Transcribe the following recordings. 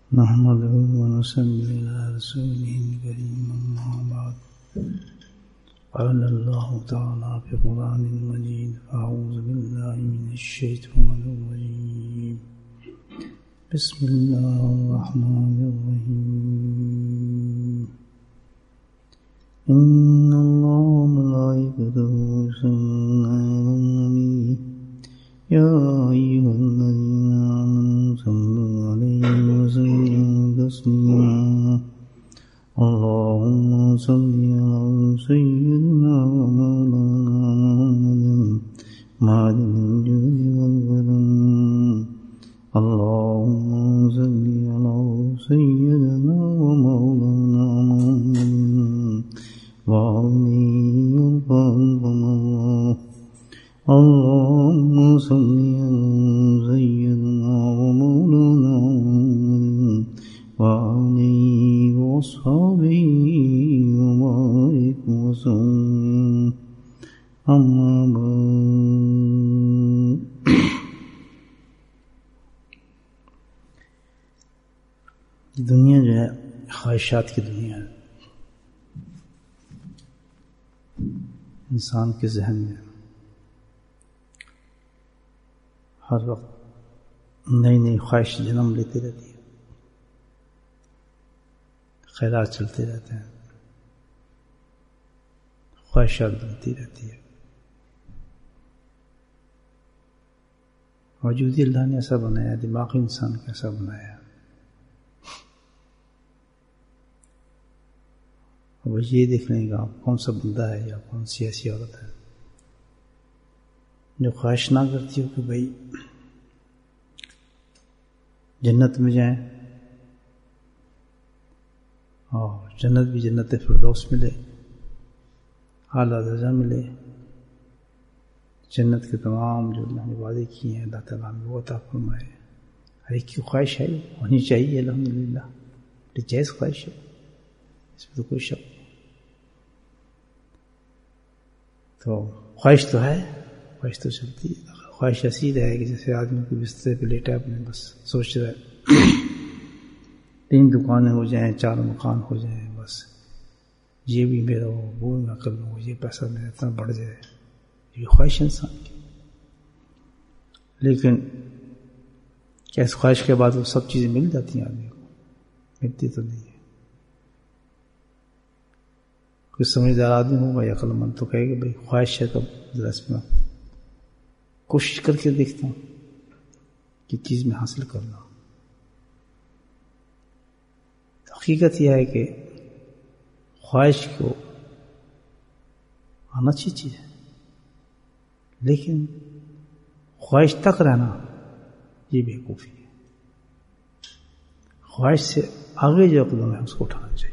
نحمده ونصلي على رسوله الكريم أما بعد قال الله تعالى في القرآن المجيد أعوذ بالله من الشيطان الرجيم بسم الله الرحمن الرحيم إن الله وملائكته يصلون على النبي يا أيها الذين آمنوا صلوا عليه وسلموا تسليما اللهم صل على سيدنا ومولانا محمد معدن الجود والكرم اللهم صل على سيدنا ومولانا محمد وعليه الخلق الله اللهم صل على سيدنا ومولانا محمد وعليه وصحبه وبارك وسلم أما بعد دنیا جو ہے خواہشات کی دنیا ہے. انسان کے ذہن میں ہر وقت نئی نئی خواہش جنم لیتی رہتی ہے، خیالات چلتے رہتے ہیں، خواہشات بنتی رہتی ہے. وجودی اللہ نے ایسا بنایا، دماغی انسان کو ایسا بنایا. وہ یہ دیکھ لیں گا کون سا بندہ ہے یا کون سی ایسی عورت ہے جو خواہش نہ کرتی ہو کہ بھائی جنت میں جائیں اور جنت بھی جنت فردوس ملے، اعلیٰ درجہ ملے، جنت کے تمام جو اللہ نے وعدے کیے ہیں اللہ تعالیٰ نے وہ عطا فرمائے. ہر ایک کی خواہش ہے، ہونی چاہیے الحمدللہ، جائز خواہش ہے، اس میں تو کوئی شک نہیں. تو خواہش تو ہے، خواہش تو چلتی ہے. خواہش ایسی رہے کہ جیسے آدمی کو بسترے پہ لیٹا اپنے بس سوچ رہا ہے 3 دکانیں ہو جائیں، 4 مکان ہو جائیں، بس یہ بھی میرا ہو، وہ میں کر لوں، یہ پیسہ میرا اتنا بڑھ جائے. یہ خواہش انسان کی. لیکن کیا اس خواہش کے بعد وہ سب چیزیں مل جاتی ہیں آدمی کو؟ ملتی تو نہیں ہے. کوئی سمجھدار آدمی ہوگا یا عقل مند تو کہے گا بھائی خواہش ہے تو ذرا اس میں کوشش کر کے دیکھتا ہوں کہ چیز میں حاصل کر لوں. حقیقت یہ ہے کہ خواہش کو آنا اچھی چیز ہے، لیکن خواہش تک رہنا یہ بیوقوفی ہے. خواہش سے آگے جو قدم ہے اس کو اٹھانا چاہیے.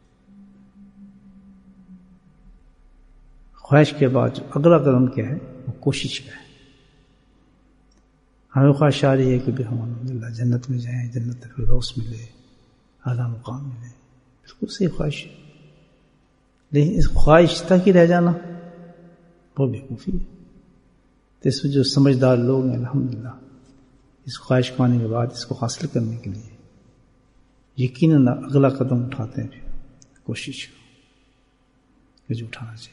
خواہش کے بعد جو اگلا قدم کیا ہے وہ کوشش کا ہے. ہمیں خواہش آ رہی ہے کہ ہم الحمدللہ جنت میں جائیں، جنت فردوس ملے، اعلیٰ مقام ملے، بالکل صحیح خواہش ہے. لیکن اس خواہش تک ہی رہ جانا وہ بیوقوفی ہے. تو اس میں جو سمجھدار لوگ ہیں الحمدللہ اس خواہش کو آنے کے بعد اس کو حاصل کرنے کے لیے یقیناً اگلا قدم اٹھاتے ہیں. پھر کوشش کہ جو اٹھانا چاہیے.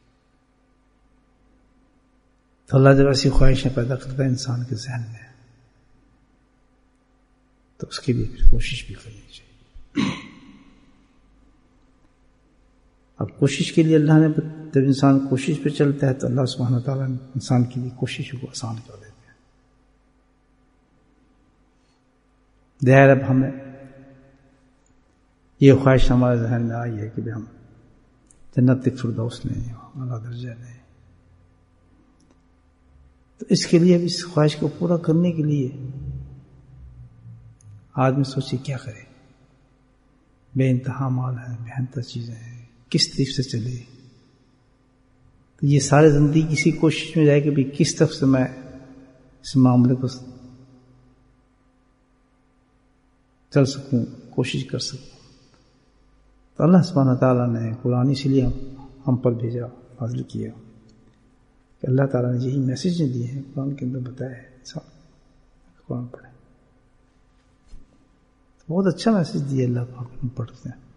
تو اللہ جب ایسی خواہشیں پیدا کرتا ہے انسان کے ذہن میں تو اس کے لیے پھر کوشش بھی کرنی چاہیے. اب کوشش کے لیے اللہ نے جب انسان کوشش پہ چلتا ہے تو اللہ سبحانہ وتعالیٰ نے انسان کے لیے کوشش کو آسان کر دیتے ہیں. ظاہر اب ہمیں یہ خواہش ہمارے ذہن میں آئی ہے کہ ہم جنت فردوس لیں، اعلیٰ درجہ لیں. تو اس کے لیے اس خواہش کو پورا کرنے کے لیے آدمی سوچے کیا کرے. بے انتہا مال ہے، بے انتہا چیزیں ہیں، کس طرف سے چلے. تو یہ سارے زندگی کسی کوشش میں جائے کہ بھی کس طرف سے میں اس معاملے کو چل سکوں، کوشش کر سکوں. تو اللہ سبحانہ تعالیٰ نے قرآن اس لیے ہم پر بھیجا، نازل کیا کہ اللہ تعالیٰ نے یہی میسج دیے ہیں، قرآن کے اندر بتایا ہے انسان قرآن پڑھیں. بہت اچھا میسج دیا اللہ پاک ہم پڑھتے ہیں.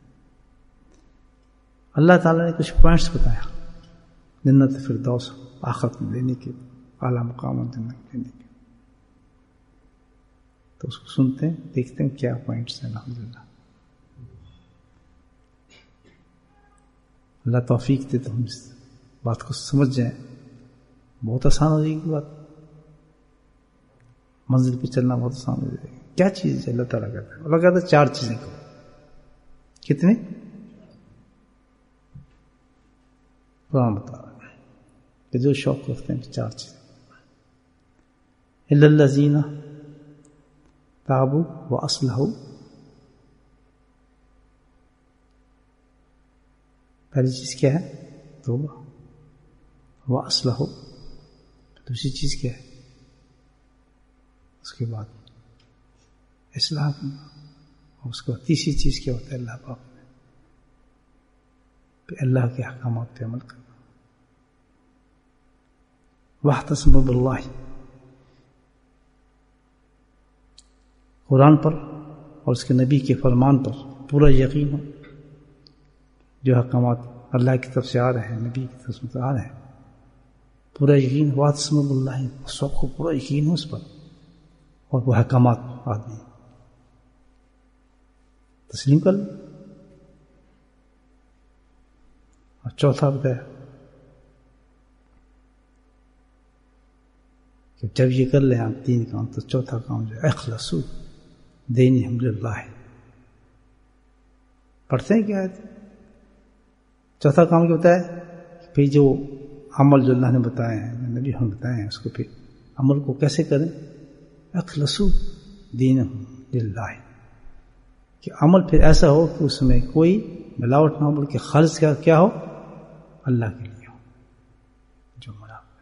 اللہ تعالیٰ نے کچھ پوائنٹس بتایا جنت فردوس آخرت میں لینے کے، اعلیٰ مقامات جنت لینے کے. تو اس کو سنتے ہیں، دیکھتے ہیں کیا پوائنٹس ہیں. الحمدللہ اللہ توفیق دے تو ہم اس بات کو سمجھ جائیں. بہت آسان ہو جائے گی بات، منزل پہ چلنا بہت آسان ہو جائے گا. کیا چیز ہے اللہ تعالیٰ کہتا ہے؟ اللہ کہتا ہے 4 چیزیں کرو. کتنے؟ قرآن بتا رہا ہے کہ جو شوق رکھتے ہیں 4 چیزیں. الا الذین تابوا واصلحوا، پہلی چیز کیا ہے؟ توبہ. واصلحوا، دوسری چیز کیا ہے؟ اس کے بعد اصلاح کرنا. اور اس کے بعد تیسری چیز کیا ہوتا ہے؟ اللہ پاک میں کہ اللہ کے احکامات پہ عمل کرنا. واعتصموا باللہ، قرآن پر اور اس کے نبی کے فرمان پر پورا یقین ہو. جو احکامات اللہ کی طرف سے آ رہے ہیں، نبی کی طرف سے آ رہے ہیں، پورا یقین. واعتصموا باللہ، سب کو پورا یقین ہو اس پر، اور وہ احکامات آدمی تسلیم کر لیں. اور چوتھا بتایا کہ جب یہ کر لیں آپ 3 کام، تو چوتھا کام جو ہے اخلصوا دینہم للہ. پڑھتے ہیں کیا ہے؟ چوتھا کام کیا بتایا؟ پھر جو عمل جو اللہ نے بتایا ہے، نبی ہم بتائے ہیں، اس کو پھر عمل کو کیسے کریں؟ اخلصوا دینہم للہ، کہ عمل پھر ایسا ہو کہ اس میں کوئی ملاوٹ نہ ہو، بلکہ خالص کیا ہو؟ اللہ کے لیے ہو. جو ملاوٹ،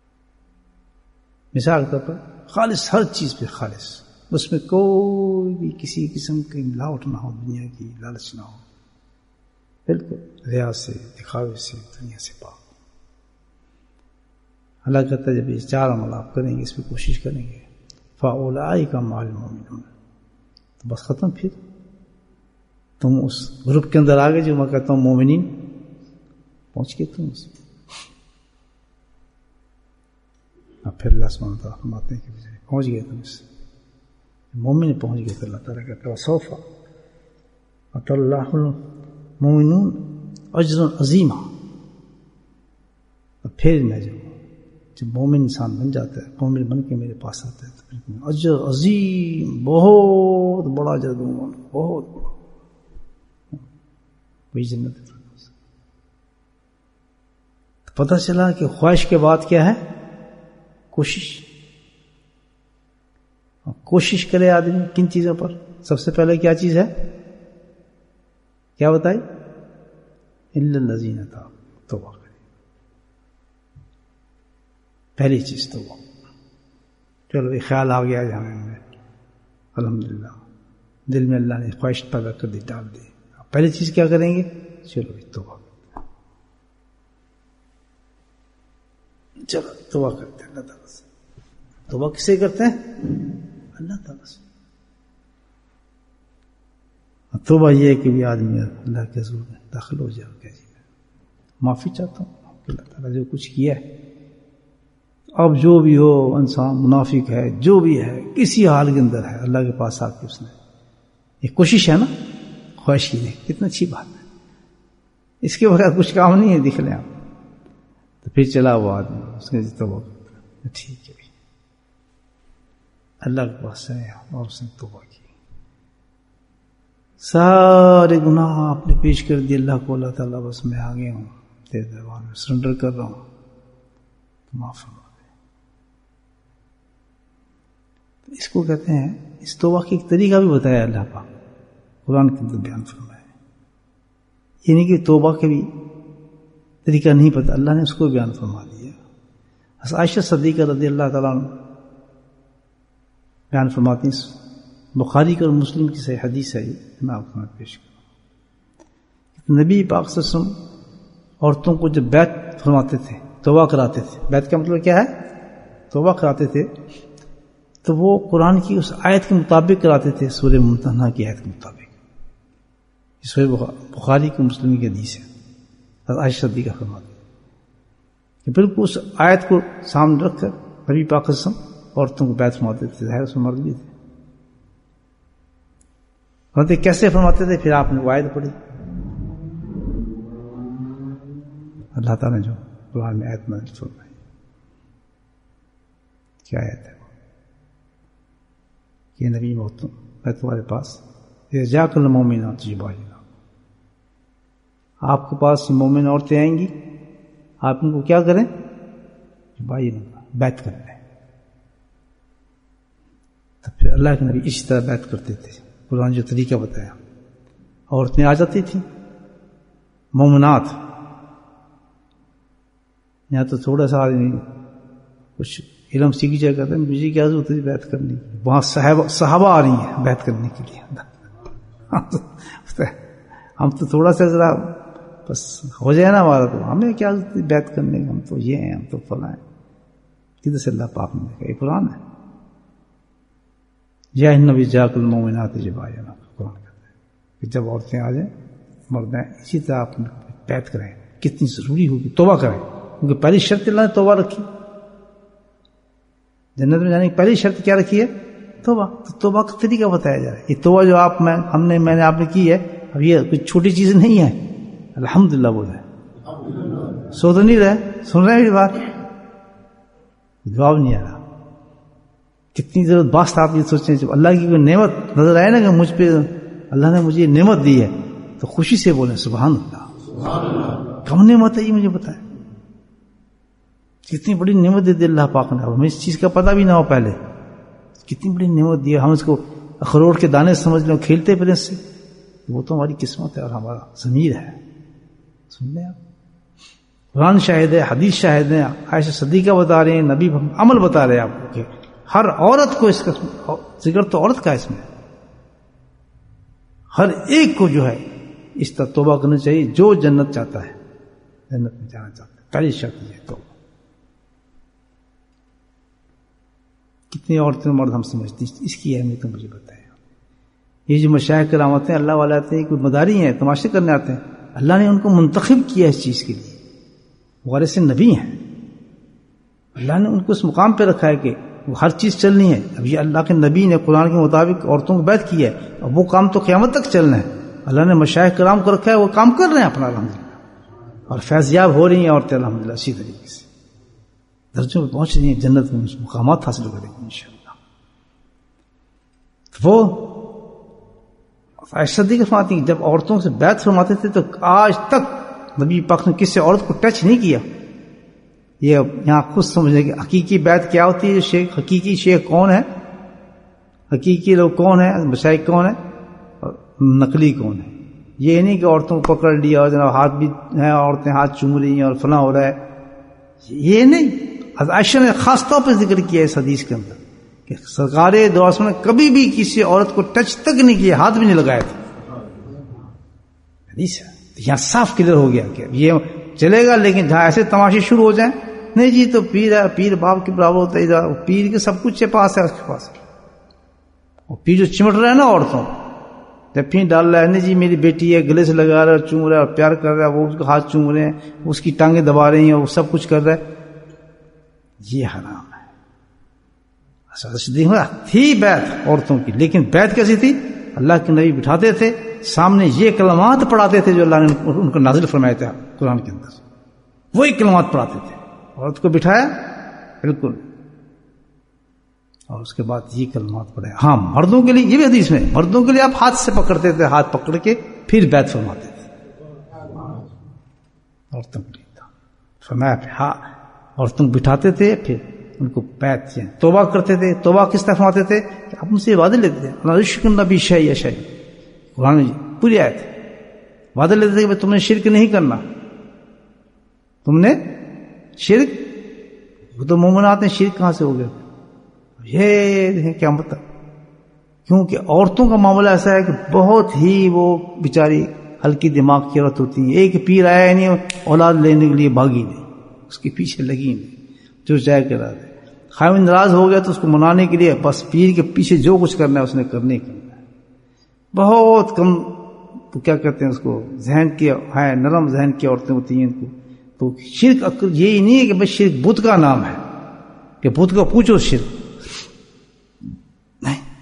مثال کے طور پر خالص، ہر چیز پہ خالص، اس میں کوئی بھی کسی قسم کی ملاوٹ نہ ہو، دنیا کی لالچ نہ ہو، بالکل ریا سے، دکھاوے سے، دنیا سے پاک. اللہ کہتا ہے جب یہ 4 عمل آپ کریں گے، اس پہ کوشش کریں گے، فَأُولَٰئِکَ مَعَ الْمُؤْمِنُونَ، تو بس ختم. پھر تم اس گروپ کے اندر آگے جو میں کہتا ہوں مومنین، پہنچ کے تم اس میں. اب پھر اللہ سبحانہ وتعالیٰ فرماتے ہیں کہ پہنچ گئے تم اس مومن پہنچ گئے، تو اللہ تعالیٰ کہتا ہے وَسَوْفَ يُؤْتِ اللَّهُ الْمُؤْمِنُونَ أَجْرًا عَظِيمًا. اور پھر میں جب مومن انسان بن جاتا ہے، مومن بن کے میرے پاس آتا ہے، تو پھر اجر عظیم، بہت بڑا اجر دوں گا، بہت بڑا. وہی جنت ہے. پتہ چلا کہ خواہش کے بعد کیا ہے؟ کوشش. کوشش کرے آدمی کن چیزوں پر؟ سب سے پہلے کیا چیز ہے؟ کیا بتائی؟ الا الذین تابوا، توبہ کرے. پہلی چیز توبہ. چلو یہ خیال آ گیا جانے میں، الحمدللہ دل میں اللہ نے خواہش پیدا کر دی، ڈال دی. پہلی چیز کیا کریں گے؟ چلو توبہ. چلو توبہ کرتے ہیں اللہ تعالیٰ سے. توبہ کسے کرتے ہیں؟ اللہ تعالیٰ سے. توبہ یہ ہے کہ بھی آدمی اللہ کے حضور میں داخل ہو جائے، کہ جی میں معافی چاہتا ہوں کہ اللہ تعالیٰ جو کچھ کیا ہے. اب جو بھی ہو، انسان منافق ہے، جو بھی ہے، کسی حال کے اندر ہے، اللہ کے پاس آ کے اس نے یہ کوشش ہے نا، خواہش کی نہیں، کتنا اچھی بات ہے. اس کے بغیر کچھ کام نہیں ہے، دکھ لیں آپ. تو پھر چلا وہ آدمی اس نے توبہ ٹھیک ہے اللہ کے پاس ہے، اور اس نے توبہ کی، سارے گناہ آپ نے پیش کر دیے اللہ کو. اللہ تعالیٰ بس میں آ گیا ہوں، تیرے دربار میں سرنڈر کر رہا ہوں، معاف فرما دے. اس کو کہتے ہیں، اس توبہ کی ایک طریقہ بھی بتایا اللہ پاک قرآن کے اندر بیان فرمایا. یہ نہیں کہ توبہ کے بھی طریقہ نہیں پتہ، اللہ نے اس کو بیان فرما دیا. عائشہ صدیقہ رضی اللہ تعالیٰ عنہ بیان فرماتی ہیں، بخاری اور مسلم کی صحیح حدیث ہے، یہ میں آپ کو پیش کروں. نبی پاک صلی اللہ علیہ وسلم عورتوں کو جب بیعت فرماتے تھے، توبہ کراتے تھے. بیعت کا مطلب کیا ہے؟ توبہ کراتے تھے. تو وہ قرآن کی اس آیت کے مطابق کراتے تھے، سورہ ممتحنہ کی آیت کے مطابق. سورہ بخاری کی مسلم کی حدیث ہے، حضرت عائشہ صدیقہ فرماتی ہے کہ بالکل اس آیت کو سامنے رکھ کر نبی پاک صلی اللہ علیہ وسلم عورتوں کو بیعت فرماتے تھے. ظاہر اس میں مرد بھی تھے. فرماتے کیسے فرماتے تھے؟ پھر آپ نے وہ آیت پڑھی، اللہ تعالیٰ نے جو قرآن میں آیت نازل فرمائی. کیا آیت ہے؟ کہ نبی محترم میں تمہارے پاس جا کر مومنات جبائنا، آپ کے پاس مومن عورتیں آئیں گی، آپ ان کو کیا کریں؟ جبائنا، بیعت کر لیں. تو پھر اللہ کے نبی اسی طرح بیعت کرتے تھے. قرآن جو طریقہ بتایا، عورتیں آ جاتی تھیں مومنات، یہاں تو تھوڑا سا آدمی کچھ علم سیکھ جائے کرتے ہیں، مجھے کیا ضرورت ہے بیعت کرنے کی، وہاں صحابہ آ رہی ہیں بیعت کرنے کے لیے. ہم تو تھوڑا سا ذرا بس ہو جائے نا ہمارا، تو ہمیں کیا ضرورت ہے بیعت کرنے کی، ہم تو یہ ہیں، ہم تو فلاں ہیں. کدھر سے اللہ پاک نے دیکھا؟ یہ قرآن ہے. یا النبی جاک المومنات جبائنا، قرآن کہتا ہے کہ جب عورتیں آ جائیں مردیں اسی طرح آپ بیعت کریں. کتنی ضروری ہوگی، توبہ کریں، کیونکہ پہلی شرط اللہ نے توبہ رکھی. جنت میں جانے کی پہلی شرط کیا رکھی ہے؟ توبہ. تو توبہ کا طریقہ بتایا جا رہا ہے. یہ توبہ جو میں نے آپ نے کی ہے، اب یہ کوئی چھوٹی چیز نہیں ہے. الحمدللہ بول رہے، سو تو نہیں رہے، سن رہے ہیں میری بات؟ جواب نہیں آ رہا. کتنی ضرورت باست آپ یہ سوچیں، جب اللہ کی کوئی نعمت نظر آئے نا کہ مجھ پہ اللہ نے مجھے نعمت دی ہے، تو خوشی سے بولیں سبحان اللہ. کم نعمت ہے یہ مجھے بتائیں، کتنی بڑی نعمت دے دی اللہ پاک نے. ہمیں اس چیز کا پتہ بھی نہ ہو پہلے، کتنی بڑی نعمت دی ہے. ہم اس کو اخروٹ کے دانے سمجھ لیں، کھیلتے پھر اس سے، وہ تو ہماری قسمت ہے اور ہمارا ضمیر ہے. سن لیں آپ، قرآن شاہد ہے، حدیث شاہد ہے، عائشہ صدیقہ بتا رہے ہیں، نبی عمل بتا رہے ہیں آپ کو کہ ہر عورت کو اس کا ذکر تو عورت کا اس میں ہر ایک کو جو ہے اس طرح توبہ کرنی چاہیے جو جنت چاہتا ہے، جنت میں جانا چاہتا ہے. پہلی شرط یہ توبہ. کتنی عورتیں مرد ہم سمجھتی ہیں، اس کی اہمیت مجھے بتائیں. یہ جو مشائخ کرام آتے ہیں، اللہ والے آتے ہیں، کوئی مداری ہیں، تماشے کرنے آتے ہیں، اللہ نے ان کو منتخب کیا اس چیز کے لیے. وارث نبی ہیں، اللہ نے ان کو اس مقام پہ رکھا ہے کہ وہ ہر چیز چلنی ہے. اب یہ اللہ کے نبی نے قرآن کے مطابق عورتوں کو بیعت کی ہے، اور وہ کام تو قیامت تک چلنا ہے. اللہ نے مشائخ کرام کو رکھا ہے، وہ کام کر رہے ہیں اپنا الحمدللہ، اور فیضیاب ہو رہی ہیں عورتیں الحمدللہ. اسی طریقے سے درجوں پہ پہنچ رہی ہیں، جنت میں مقامات حاصل کریں گے انشاءاللہ. وہ عائشہ صدیقہ فرماتی ہیں جب عورتوں سے بیعت فرماتے تھے تو آج تک نبی پاک نے کسی عورت کو ٹچ نہیں کیا. یہ یہاں خود سمجھنے کہ حقیقی بیعت کیا ہوتی ہے. شیخ حقیقی شیخ کون ہے، حقیقی لوگ کون ہیں، مشائخ کون ہیں، اور نقلی کون ہے. یہ نہیں کہ عورتوں کو پکڑ لیا اور جناب ہاتھ بھی ہیں، عورتیں ہاتھ چوم رہی ہیں اور فلاں ہو رہا ہے، یہ نہیں. حضرت عائشہ نے خاص طور پہ ذکر کیا اس حدیث کے اندر کہ سرکار دو عالم نے کبھی بھی کسی عورت کو ٹچ تک نہیں کیا، ہاتھ بھی نہیں لگائے تھے. حدیث ہے. یہاں صاف کلیئر ہو گیا کہ یہ چلے گا، لیکن جہاں ایسے تماشے شروع ہو جائیں، نہیں جی تو پیر ہے، پیر باپ کے برابر ہوتا ہے، پیر کے سب کچھ پاس ہے اس کے پاس. اور پیر جو چمٹ رہا ہے نا عورتوں، جب پھر ڈال رہا ہے، نہیں جی میری بیٹی ہے، گلے سے لگا رہا ہے، چوم رہا ہے اور پیار کر رہا ہے، وہ اس کا ہاتھ چوم رہے ہیں، اس کی ٹانگیں دبا رہی ہیں، وہ سب کچھ کر رہا ہے، یہ حرام ہے. تھی بیعت عورتوں کی، لیکن بیعت کیسی تھی؟ اللہ کے نبی بٹھاتے تھے سامنے، یہ کلمات پڑھاتے تھے جو اللہ نے ان کو نازل فرمایا تھا قرآن کے اندر، وہی کلمات پڑھاتے تھے. عورت کو بٹھایا بالکل، اور اس کے بعد یہ کلمات پڑھے. ہاں مردوں کے لیے یہ بھی حدیث میں، مردوں کے لیے آپ ہاتھ سے پکڑتے تھے، ہاتھ پکڑ کے پھر بیعت فرماتے تھے. عورتوں کے لیے فرمایا ہاں، عورتوں کو بٹھاتے تھے، پھر ان کو بیعت کیا. توبہ کرتے تھے. توبہ کس طرح فرماتے تھے کہ آپ ان سے وعدے لیتے تھے، اللہ رشک النبی شیء شیء، قرآن پوری آیت ہے. وعدے لیتے تھے کہ تم نے شرک نہیں کرنا، تم نے شرک، وہ تو مومنات نے شرک کہاں سے ہو گیا؟ یہ دیکھیں کیا مطلب، کیونکہ عورتوں کا معاملہ ایسا ہے کہ بہت ہی وہ بیچاری ہلکی دماغ کی عورت ہوتی ہیں. ایک پیر آیا ہی نہیں اولاد لینے کے لیے بھاگی نہیں، اس کے پیچھے لگی نہیں، جو چاہے کرا دے. خاوند ناراض ہو گیا تو اس کو منانے کے لیے بس پیر کے پیچھے جو کچھ کرنا ہے اس نے کرنے ہی کرنا ہے. بہت کم تو کیا کہتے ہیں اس کو ذہن کی ہے، نرم ذہن کی عورتیں ہوتی ہیں ان کو. تو شرک یہی نہیں ہے کہ بس شرک بت کا نام ہے کہ بت کو پوچھو شرک نہیں.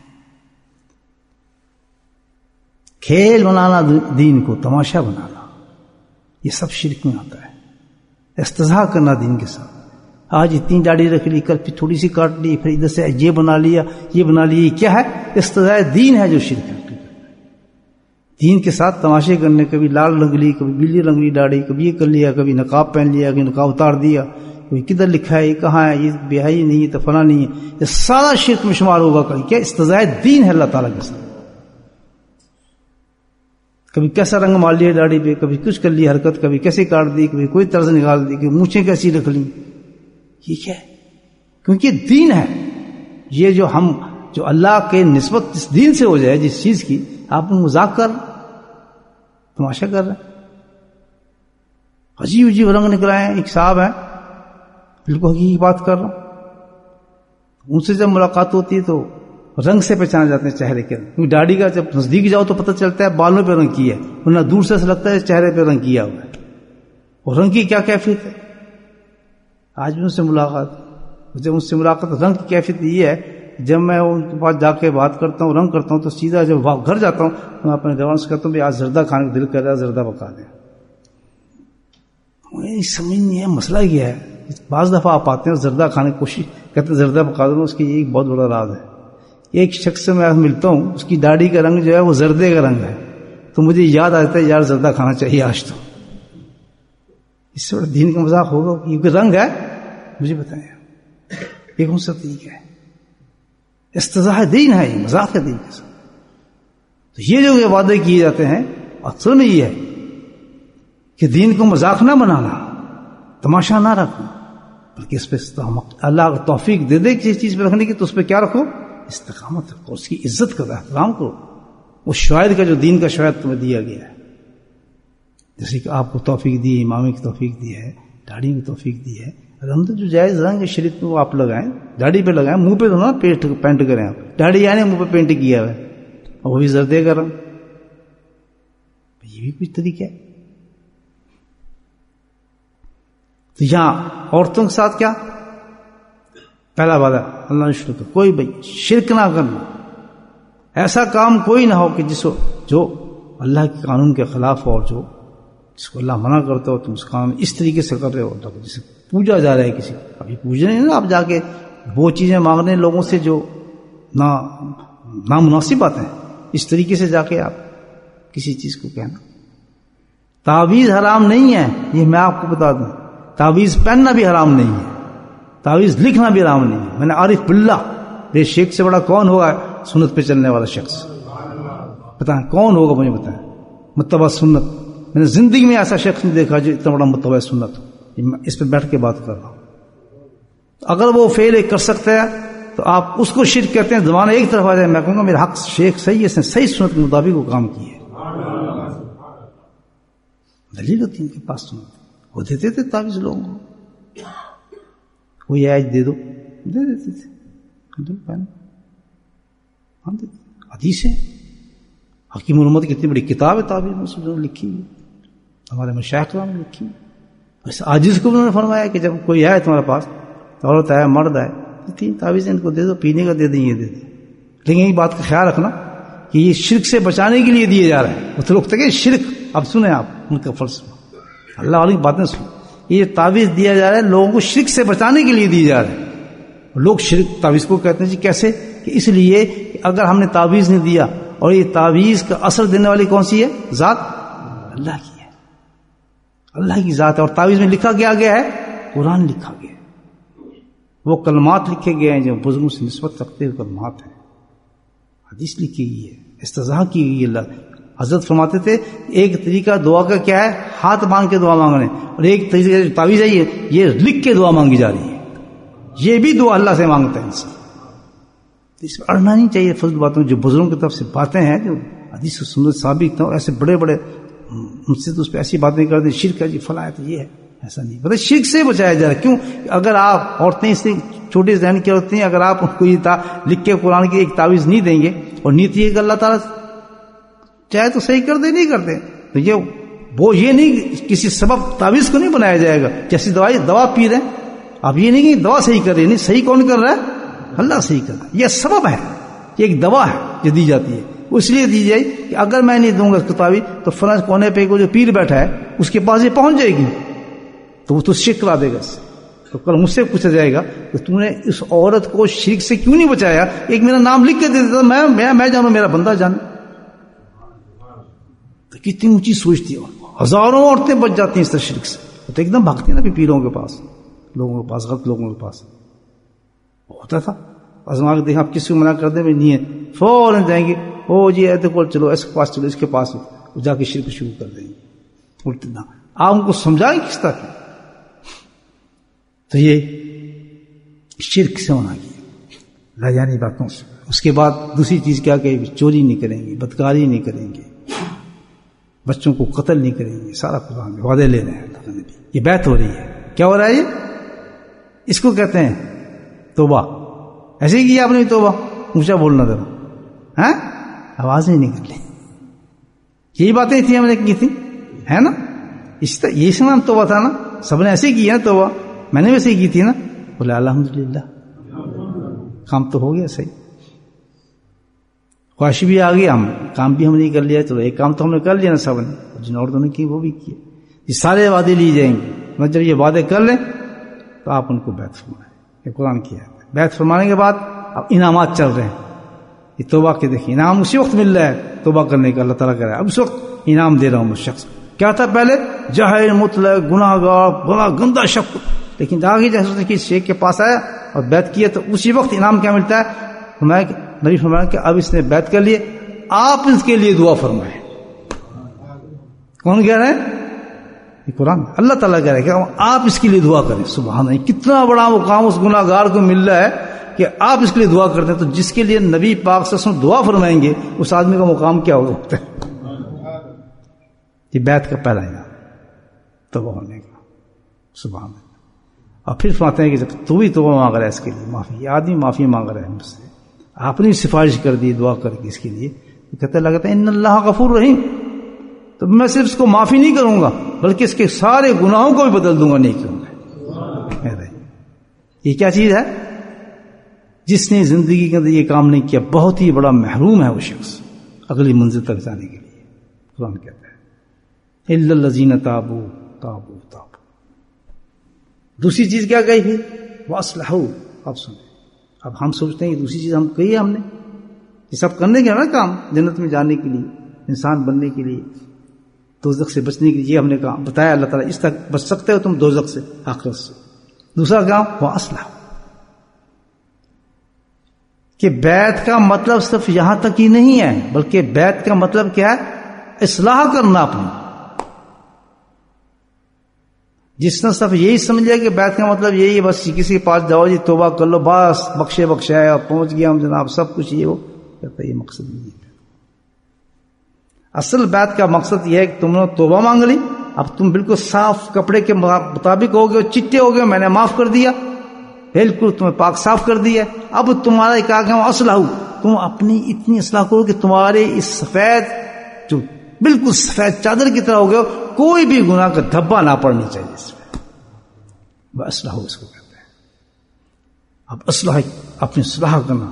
کھیل بنانا دین کو، تماشا بنانا، یہ سب شرک میں آتا ہے. استہزاء کرنا دین کے ساتھ. آج اتنی داڑھی رکھ لی، کل پھر تھوڑی سی کاٹ لی، پھر ادھر سے یہ بنا لیا، یہ بنا لیا. یہ کیا ہے؟ استہزاء دین ہے جو شرک ہے. دین کے ساتھ تماشے کرنے، کبھی لال رنگ لی، کبھی بیلی رنگ لی داڑھی، کبھی یہ کر لیا، کبھی نقاب پہن لیا، کبھی نقاب اتار دیا، کوئی کدھر لکھا ہے، یہ کہاں ہے، یہ بیاہی نہیں ہے تو فلاں نہیں ہے. یہ سارا شرک میں شمار ہوگا. کیا استہزاء دین ہے اللہ تعالیٰ کے ساتھ. کبھی کیسا رنگ مال لیا داڑھی پہ، کبھی کچھ کر لی حرکت، کبھی کیسے کاٹ دی، کبھی کوئی طرز نکال دی، کبھی مونچھیں کیسی رکھ لی. یہ کیا ہے؟ کیونکہ دین ہے. یہ جو اللہ کے نسبت جس دین سے ہو جائے جس چیز کی، آپ مذاق کر تماشا کر رہے ہیں. عجیب عجیب رنگ نکل رہے ہیں. ایک صاحب ہیں بالکل حقیقی بات کر رہا ہوں، ان سے جب ملاقات ہوتی ہے تو رنگ سے پہچانے جاتے ہیں چہرے کے. کیونکہ داڑھی کا جب نزدیک جاؤ تو پتہ چلتا ہے بالوں پہ رنگ کیا ہے، ورنہ دور سے لگتا ہے چہرے پہ رنگ کیا ہوا ہے. اور رنگ کی کیا کیفیت ہے؟ آج بھی ان سے ملاقات، جب ان سے ملاقات رنگ کی کیفیت یہ ہے، جب میں ان کے پاس جا کے بات کرتا ہوں، رنگ کرتا ہوں، تو سیدھا جب گھر جاتا ہوں تو میں اپنے جوان سے کہتا ہوں بھی آج زردہ کھانے کا دل کر رہا ہے، زردہ پکا دیں. مجھے سمجھ نہیں ہے مسئلہ کیا ہے. بعض دفعہ آپ آتے ہیں زردہ کھانے کی کوشش کہتے ہیں زردہ پکا دوں، اس کی ایک بہت بڑا راز ہے. ایک شخص سے میں ملتا ہوں، اس کی داڑھی کا رنگ جو ہے وہ زردے کا رنگ ہے، تو مجھے یاد آتا ہے یار زردہ کھانا چاہیے آج تو. اس سے بڑا دین کا مذاق ہوگا کیونکہ رنگ ہے. مجھے بتائیں یہ کون سا طریقہ ہے؟ استہزاء دین ہے، یہ مذاق ہے دین کے ساتھ. تو یہ جو وعدے کیے جاتے ہیں اصل میں یہ ہے کہ دین کو مذاق نہ بنانا، تماشا نہ رکھنا، بلکہ اس پہ اللہ توفیق دے دے کسی چیز پہ رکھنے کی تو اس پہ کیا رکھو؟ استقامت رکھو، اس کی عزت کرو، احترام کرو. وہ شاید کا جو دین کا شاید تمہیں دیا گیا ہے، جیسے کہ آپ کو توفیق دی، امامے کی توفیق دی ہے، داڑھی کی توفیق دی ہے. الحمد جو جائز رنگ شریعت میں وہ آپ لگائیں، داڑھی پہ لگائیں، منہ پہ تو نہ پینٹ کریں. آپ داڑھی یعنی منہ پہ پینٹ کیا ہوا ہے، اور وہ بھی زردے کا رنگ. یہ بھی کچھ طریقہ ہے. تو یہاں عورتوں کے ساتھ کیا پہلا وعدہ اللہ نے شروع کر، کوئی بھائی شرک نہ کرنا. ایسا کام کوئی نہ ہو کہ جو اللہ کے قانون کے خلاف ہو، اور جس کو اللہ منع کرتا ہو تم اس کام اس طریقے سے کر رہے ہو. اللہ کو جسے پوجا جا رہا ہے کسی کو، ابھی پوجنے نہیں نا، آپ جا کے وہ چیزیں مانگنے لوگوں سے جو نامناسب باتیں ہیں، اس طریقے سے جا کے آپ کسی چیز کو کہنا. تعویذ حرام نہیں ہے، یہ میں آپ کو بتا دوں. تعویذ پہننا بھی حرام نہیں ہے، تعویذ لکھنا بھی حرام نہیں ہے. میں نے عارف باللہ، یہ شیخ سے بڑا کون ہوگا سنت پہ چلنے والا شخص؟ بتائیں کون ہوگا، مجھے بتائیں. متبع سنت، میں نے زندگی میں ایسا شخص نہیں دیکھا جو اتنا بڑا متبع سنت. اس پہ بیٹھ کے بات کر رہا ہوں. اگر وہ فعل کر سکتا ہے تو آپ اس کو شرک کہتے ہیں. زمانہ ایک طرف آ جائے، میں کہوں گا میرا حق شیخ صحیح ہے، اس نے صحیح سنت کے مطابق وہ کام کی ہے. دلیل ہوتی ان کے پاس سنت، وہ دیتے تھے تعویذ لوگوں کو. کوئی آج دے دو، دے دیتے تھے. حدیث ہے، حکیم محمد کی اتنی بڑی کتاب ہے تعویذ میں لکھی ہوئی، ہمارے مشائخ نے لکھی. اس عاجز کو انہوں نے فرمایا کہ جب کوئی آئے تمہارے پاس، عورت آئے مرد آئے، تین تعویذیں ان کو دے دو، پینے کا دے دیں، یہ دے دیں. لیکن ایک بات کا خیال رکھنا کہ یہ شرک سے بچانے کے لیے دیے جا رہے ہیں. وہ تو لوگ تھے شرک. اب سنیں آپ ان کا فلسفہ، اللہ والی باتیں سنیں. یہ تعویذ دیا جا رہا ہے لوگوں کو شرک سے بچانے کے لیے دیے جا رہے ہیں. لوگ شرک تعویذ کو کہتے ہیں جی کیسے؟ کہ اس لیے کہ اگر ہم نے تعویذ نہیں دیا، اور یہ تعویذ کا اثر دینے والی کون سی ہے؟ ذات اللہ کی ہے، اللہ کی ذات ہے. اور تعویذ میں لکھا گیا ہے، قرآن لکھا گیا ہے، وہ کلمات لکھے گئے ہیں جو بزرگوں سے نسبت رکھتے ہوئے کلمات ہیں. حدیث لکھی گئی ہے، استضاء کی گئی ہے. اللہ حضرت فرماتے تھے ایک طریقہ دعا کا کیا ہے؟ ہاتھ مانگ کے دعا مانگنے، اور ایک طریقہ جو تعویذ ہے یہ لکھ کے دعا مانگی جا رہی ہے. یہ بھی دعا اللہ سے مانگتا ہے انسان. اس میں اڑنا نہیں چاہیے فضل باتوں. جو بزرگوں کی طرف سے باتیں ہیں جو حدیث و سنت ثابت ہیں، ایسے بڑے بڑے ان سے تو اس پہ ایسی باتیں کرتے شرک ہے جی فلاں ہے تو یہ ہے، ایسا نہیں. شرک سے بچایا جا رہا ہے. کیوں؟ اگر آپ عورتیں اس چھوٹے ذہن کے ہوتے ہیں. اگر آپ ان کو یہ لکھ کے قرآن کی ایک تعویذ نہیں دیں گے اور نیت یہ کہ اللہ تعالیٰ چاہے تو صحیح کر دے, نہیں کرتے, تو یہ نہیں کسی سبب تعویذ کو نہیں بنایا جائے گا. جیسی دوا پی رہے ہیں آپ, یہ نہیں کہ دوا صحیح کر رہے, نہیں, صحیح کون کر رہا ہے؟ اللہ صحیح کر رہا ہے. یہ سبب ہے, یہ ایک دوا ہے جو دی جاتی ہے. اس لیے دی جائے کہ اگر میں نہیں دوں گا اس کو تعویذ تو فلاں کونے پہ جو پیر بیٹھا ہے اس کے پاس یہ پہنچ جائے گی, تو وہ تو شرک کرا دے گا اس سے. تو کل مجھ سے پوچھا جائے گا کہ تم نے اس عورت کو شرک سے کیوں نہیں بچایا, ایک میرا نام لکھ کے دے دیتا, میں جانوں, میرا بندہ جانے. تو کتنی اونچی سوچتی ہے. ہزاروں عورتیں بچ جاتی ہیں اس طرح شرک سے. تو ایک دم بھاگتی ہیں نا پیروں کے پاس, لوگوں کے پاس, غلط لوگوں کے پاس. ہوتا تھا آزما کے دیکھا, آپ کسی کو منع کر دیں نہیں ہے, فوراً جائیں گے, او جی ایسے کو چلو, اس کے پاس چلو, اس کے پاس جا کے شرک شروع کر دیں گے. الٹے نہ آپ ان کو سمجھائیں کس طرح. تو یہ شرک سے ہونا کیا لاجانی باتوں سے. اس کے بعد دوسری چیز کیا کہ چوری نہیں کریں گے, بدکاری نہیں کریں گے, بچوں کو قتل نہیں کریں گے. سارا قرآن میں وعدے لے رہے ہیں. یہ بیعت ہو رہی ہے. کیا ہو رہا ہے یہ؟ اس کو کہتے ہیں توبہ. ایسے ہی کیا آپ نے توبہ, اونچا بولنا ذرا, ہاں, آواز نہیں نکل لی. یہی باتیں تھیں ہم نے کی تھی, ہے نا. اس طرح یہ نام توبہ تھا نا, سب نے ایسے ہی کیا نا توبہ, میں نے ویسے ہی کی تھی نا. بولے الحمدللہ, کام تو ہو گیا صحیح. خواہش بھی آ گئی, ہم کام بھی ہم نے کر لیا. چلو ایک کام تو ہم نے کر لیا نا سب نے, جن عورتوں نے کی وہ بھی کیا. یہ سارے وعدے لیے جائیں گے. مطلب جب یہ وعدے کر لیں تو آپ ان کو بیعت فرمائیں. یہ قرآن کی ہے. بیعت فرمانے کے بعد اب انعامات چل رہے ہیں. یہ توبہ کے دیکھیں انعام اسی وقت مل رہا ہے توبہ کرنے کا, اللہ تعالیٰ کہہ رہا ہے اب اس وقت انعام دے رہا ہوں اس شخص. کیا تھا پہلے؟ جاہل, مطلق, گناہ گار, بڑا گندا شخص. لیکن آگے جیسے کہ شیخ کے پاس آیا اور بیعت کیا تو اسی وقت انعام کیا ملتا ہے؟ نبی فرمایا کہ اب اس نے بیعت کر لیے, آپ اس کے لیے دعا فرمائیں. کون کہہ رہے ہیں؟ قرآن, اللہ تعالیٰ کہہ رہے ہیں کہ آپ اس کے لیے دعا کریں. سبحان اللہ, کتنا بڑا مقام اس گناہ گار کو مل رہا ہے کہ آپ اس کے لیے دعا کرتے ہیں. تو جس کے لیے نبی پاک صلی اللہ علیہ وسلم دعا فرمائیں گے اس آدمی کا مقام کیا ہوتا ہے؟ یہ بیعت کا پہلا ہے توبہ ہونے کا. سبحان اللہ. اور پھر فرماتے ہیں کہ جب تو بھی توبہ مانگ رہا ہے اس کے لیے معافی, یہ آدمی معافی مانگ رہا ہے مجھ سے, آپ نے سفارش کر دی دعا کر کے اس کے لیے, کہتے لگتا ہے ان اللہ غفور رحیم, تو میں صرف اس کو معافی نہیں کروں گا بلکہ اس کے سارے گناہوں کو بھی بدل دوں گا. نہیں کروں گا. یہ کیا چیز ہے؟ جس نے زندگی کے اندر یہ کام نہیں کیا بہت ہی بڑا محروم ہے وہ شخص اگلی منزل تک جانے کے لیے. قرآن کہتا ہے الا الذین تابوا. دوسری چیز کیا کہی تھی؟ واصلحوا. اب سنیں, اب ہم سوچتے ہیں کہ دوسری چیز ہم کہی ہم نے, یہ سب کرنے کے نا کام جنت میں جانے کے لیے, انسان بننے کے لیے, دوزخ سے بچنے کے لیے, یہ ہم نے کہا بتایا اللہ تعالیٰ اس تک بچ سکتے ہو تم دوزخ سے, آخرت سے. دوسرا کام واصلحوا, کہ بیعت کا مطلب صرف یہاں تک ہی نہیں ہے بلکہ بیعت کا مطلب کیا ہے؟ اصلاح کرنا اپنی. جس نے صرف یہی سمجھ لیا کہ بیعت کا مطلب یہی ہے بس کسی کے پاس جاؤ جی توبہ کر لو بس بخشے ہے اور پہنچ گیا ہم جناب سب کچھ, یہ ہو کہتا ہے یہ مقصد نہیں ہے. اصل بیعت کا مقصد یہ ہے کہ تم نے توبہ مانگ لی, اب تم بالکل صاف کپڑے کے مطابق ہو گئے, چٹے ہو گئے, میں نے معاف کر دیا, بالکل تمہیں پاک صاف کر دیا. اب تمہارا کیا کہ اصلاح, تم اپنی اتنی اصلاح کرو کہ تمہارے اس سفید جو بالکل سفید چادر کی طرح ہو گئے, کوئی بھی گناہ کا دھبا نہ پڑنی چاہیے اس میں. اصلاح اس کو کہتے ہیں. اب اصلاح اپنی اصلاح کرنا.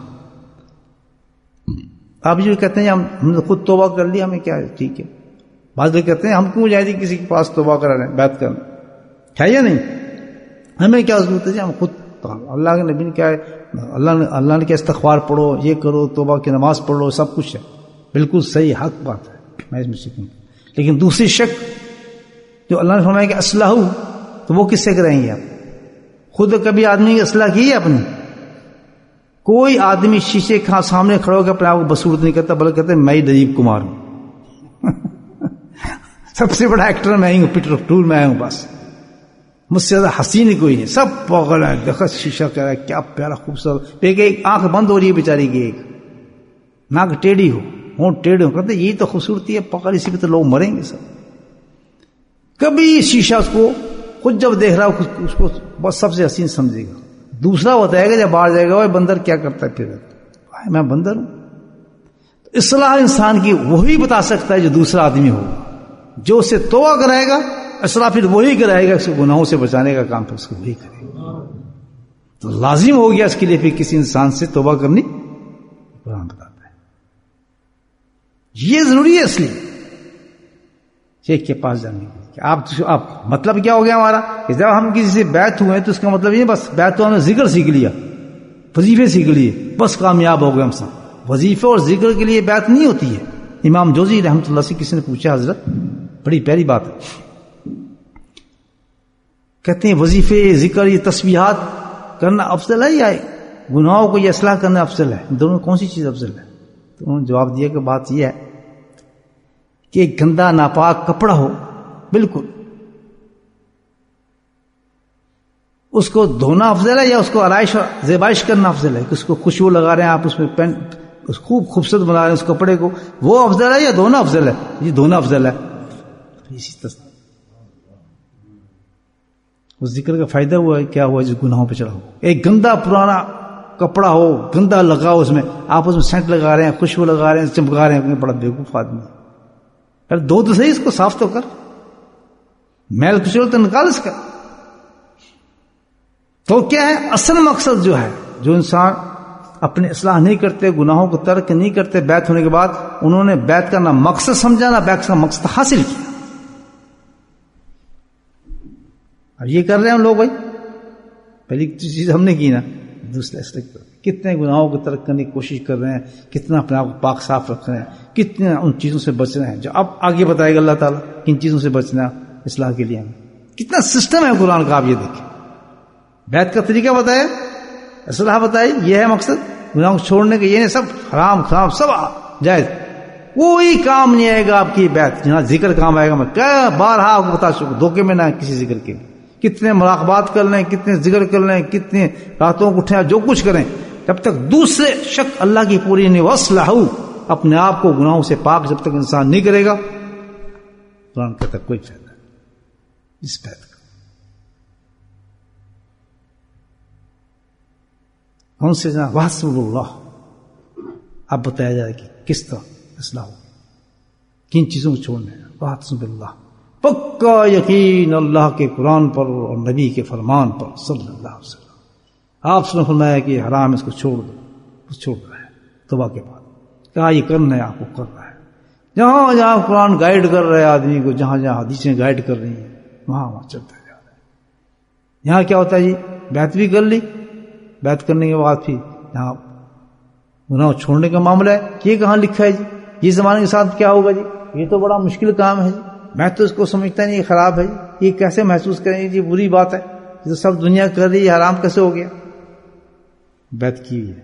آپ جو کہتے ہیں ہم نے خود توبہ کر لیا, ہمیں کیا ہے, ٹھیک ہے. بعض لوگ کہتے ہیں ہم کیوں جائیں گے کسی کے پاس توبہ کرا رہے ہیں, بیعت کرنا ہے یا نہیں, ہمیں کیا ضرورت ہے جی, ہم خود. اللہ کے نبی نے کیا ہے, اللہ نے کیا استغفار پڑھو, یہ کرو, توبہ کی نماز پڑھ لو, سب کچھ ہے, بالکل صحیح حق بات ہے, میں اس میں سیکھوں. لیکن دوسری شک جو اللہ نے فرمایا کہ اصلاح, تو وہ کس سے کریں گے آپ؟ خود کبھی آدمی کی اصلاح کی ہے اپنی؟ کوئی آدمی شیشے کے سامنے کھڑا ہو کے اپنے آپ کو بصورت نہیں کرتا بلکہ کہتے ہیں میں ہی دلیپ کمار ہوں سب سے بڑا ایکٹر میں ہی ہوں, پیٹر ٹول میں ہوں, بس مجھ سے زیادہ حسین کوئی نہیں, سب پاگل ہے. دیکھا شیشہ کہہ رہا ہے کیا پیارا خوبصورت, ایک آنکھ بند ہو رہی ہے بیچاری کی, ایک ناک ٹیڑھی ہو, ہونٹ ٹیڑھے ہو, کہتے یہی تو خوبصورتی ہے, پکڑ اسی پہ تو لوگ مریں گے سب. کبھی شیشہ اس کو خود جب دیکھ رہا ہو اس کو بس سب سے حسین سمجھے گا, دوسرا بتائے گا جب باہر جائے گا وہ بندر کیا کرتا ہے پھر میں بندر ہوں. اصلاح انسان کی وہی بتا سکتا ہے جو دوسرا آدمی ہوگا. جو اسے توبہ کرائے گا اصلاح پھر وہی کرائے گا, اس کو گناہوں سے بچانے کا کام پھر اس کو وہی کرے گا. تو لازم ہو گیا اس کے لیے پھر کسی انسان سے توبہ کرنی. قرآن بتاتا ہے یہ ضروری ہے اس لیے شیخ کے پاس جانے کے لیے. آپ مطلب کیا ہو گیا ہمارا کہ جب ہم کسی سے بیعت ہوئے تو اس کا مطلب یہ بس بیعت تو ہم نے ذکر سیکھ لیا, وظیفے سیکھ لیے, بس کامیاب ہو گئے ہم سب. وظیفے اور ذکر کے لیے بیعت نہیں ہوتی ہے. امام جوزی رحمۃ اللہ سے کسی نے پوچھا, حضرت بڑی پیاری بات ہے, کہتے ہیں وظیفے ذکر یہ تسبیحات کرنا افضل ہے یا گناہوں کو یہ اصلاح کرنا افضل ہے؟ دونوں کون سی چیز افضل ہے؟ تو انہوں نے جواب دیا کہ بات یہ ہے کہ ایک گندا ناپاک کپڑا ہو بالکل, اس کو دھونا افضل ہے یا اس کو آرائش اور زیبائش کرنا افضل ہے؟ کہ اس کو خوشبو لگا رہے ہیں آپ, اس میں پین اس خوب خوبصورت بنا رہے ہیں اس کپڑے کو, وہ افضل ہے یا دھونا افضل ہے؟ یہ دھونا افضل ہے. اسی طرح اس ذکر کا فائدہ ہوا ہے کیا ہوا جس گناہوں پہ چڑھا ہو. ایک گندا پرانا کپڑا ہو, گندا لگا ہو, اس میں آپ اس میں سینٹ لگا رہے ہیں, خوشبو لگا رہے ہیں, چمکا رہے ہیں, بڑا بیوقوف آدمی ہے. پھر دو تو صحیح, اس کو صاف تو کر, میل کچھ تو نکال اس کا. تو کیا ہے اصل مقصد جو ہے, جو انسان اپنی اصلاح نہیں کرتے, گناہوں کو ترک نہیں کرتے, بیعت ہونے کے بعد انہوں نے بیعت کا نہ مقصد سمجھا نہ بیعت کا مقصد حاصل کیا. اب یہ کر رہے ہیں ہم لوگ بھائی, پہلی چیز ہم نے کی نا, دوسرے کتنے گناہوں کو ترک کرنے کی کوشش کر رہے ہیں, کتنا اپنے آپ کو پاک صاف رکھ رہے ہیں, کتنے ان چیزوں سے بچ رہے ہیں جو اب آگے بتائے گا اللہ تعالیٰ کن چیزوں سے بچنا اصلاح کے لیے. کتنا سسٹم ہے قرآن کا, آپ یہ دیکھیں. بیعت کا طریقہ بتایا, اصلاح بتائی, یہ ہے مقصد. گناہوں کو چھوڑنے کے یہ نہیں, سب حرام خرام سب جائز, کوئی کام نہیں آئے گا آپ کی بیعت جہاں ذکر کام آئے گا. میں کیا بارہا آپ کو بتا چکا, دھوکے میں نہ کسی ذکر کے. کتنے مراقبات کر لیں, کتنے ذکر کر لیں, کتنے راتوں کو اٹھیں, جو کچھ کریں, جب تک دوسرے شک اللہ کی پوری نہیں وصلحو, اپنے آپ کو گناہوں سے پاک جب تک انسان نہیں کرے گا, قرآن کہتا کوئی فائدہ نہیں اس بیعت کا. کون سے جناب وحسب اللہ. اب بتایا جائے کہ کس طرح اصلاح ہو, کن چیزوں کو چھوڑنا ہے. وحسب اللہ, پکا یقین اللہ کے قرآن پر اور نبی کے فرمان پر صلی اللہ علیہ وسلم. آپ نے فرمایا کہ حرام اس کو چھوڑ دو, اس چھوڑ رہا ہے توبہ کے بعد. کہا یہ کرنا ہے, آپ کو کر رہا ہے. جہاں جہاں قرآن گائیڈ کر رہا ہے آدمی کو, جہاں جہاں حدیثیں گائیڈ کر رہی ہیں, وہاں وہاں چلتا جا رہا ہے. یہاں کیا ہوتا ہے جی, بیعت بھی کر لی, بیعت کرنے کے بعد پھر یہاں گناہ چھوڑنے کا معاملہ ہے. یہ کہاں لکھا ہے جی, یہ زمانے کے ساتھ کیا ہوگا جی, یہ تو بڑا مشکل کام ہے جی, میں تو اس کو سمجھتا نہیں, یہ خراب ہے جی, یہ کیسے محسوس کریں جی, بری بات ہے, یہ تو سب دنیا کر رہی ہے, حرام کیسے ہو گیا؟ بیعت کی ہوئی ہے.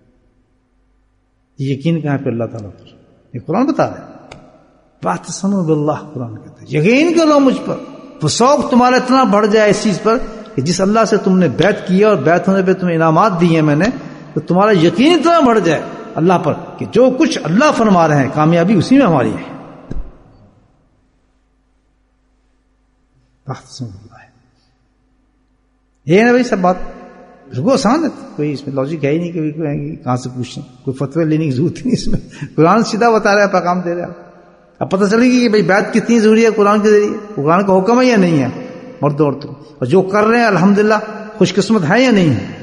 یقین کہاں پہ اللہ تعالیٰ پر, یہ قرآن بتا رہا ہے. بات سنو باللہ, قرآن کہتا ہے یقین کرو مجھ پر. وہ شوق تمہارا اتنا بڑھ جائے اس چیز پر کہ جس اللہ سے تم نے بیعت کیا اور بیعت ہونے پہ تمہیں انعامات دیے ہیں میں نے, تو تمہارا یقین اتنا بڑھ جائے اللہ پر کہ جو کچھ اللہ فرما رہے ہیں کامیابی اسی میں ہماری ہے. یہ نا بھائی سب بات بالکل آسان ہے, کوئی اس میں لاجک ہے ہی نہیں کہ کہاں سے پوچھیں, کوئی فتوی لینے کی ضرورت ہی نہیں اس میں. قرآن سیدھا بتا رہا ہے, پیغام دے رہا ہے. اب پتہ چلے گی کہ بھائی بیعت کتنی ضروری ہے قرآن کے ذریعے, قرآن کا حکم ہے یا نہیں ہے مرد و عورتوں, اور جو کر رہے ہیں الحمدللہ خوش قسمت ہے یا نہیں ہے.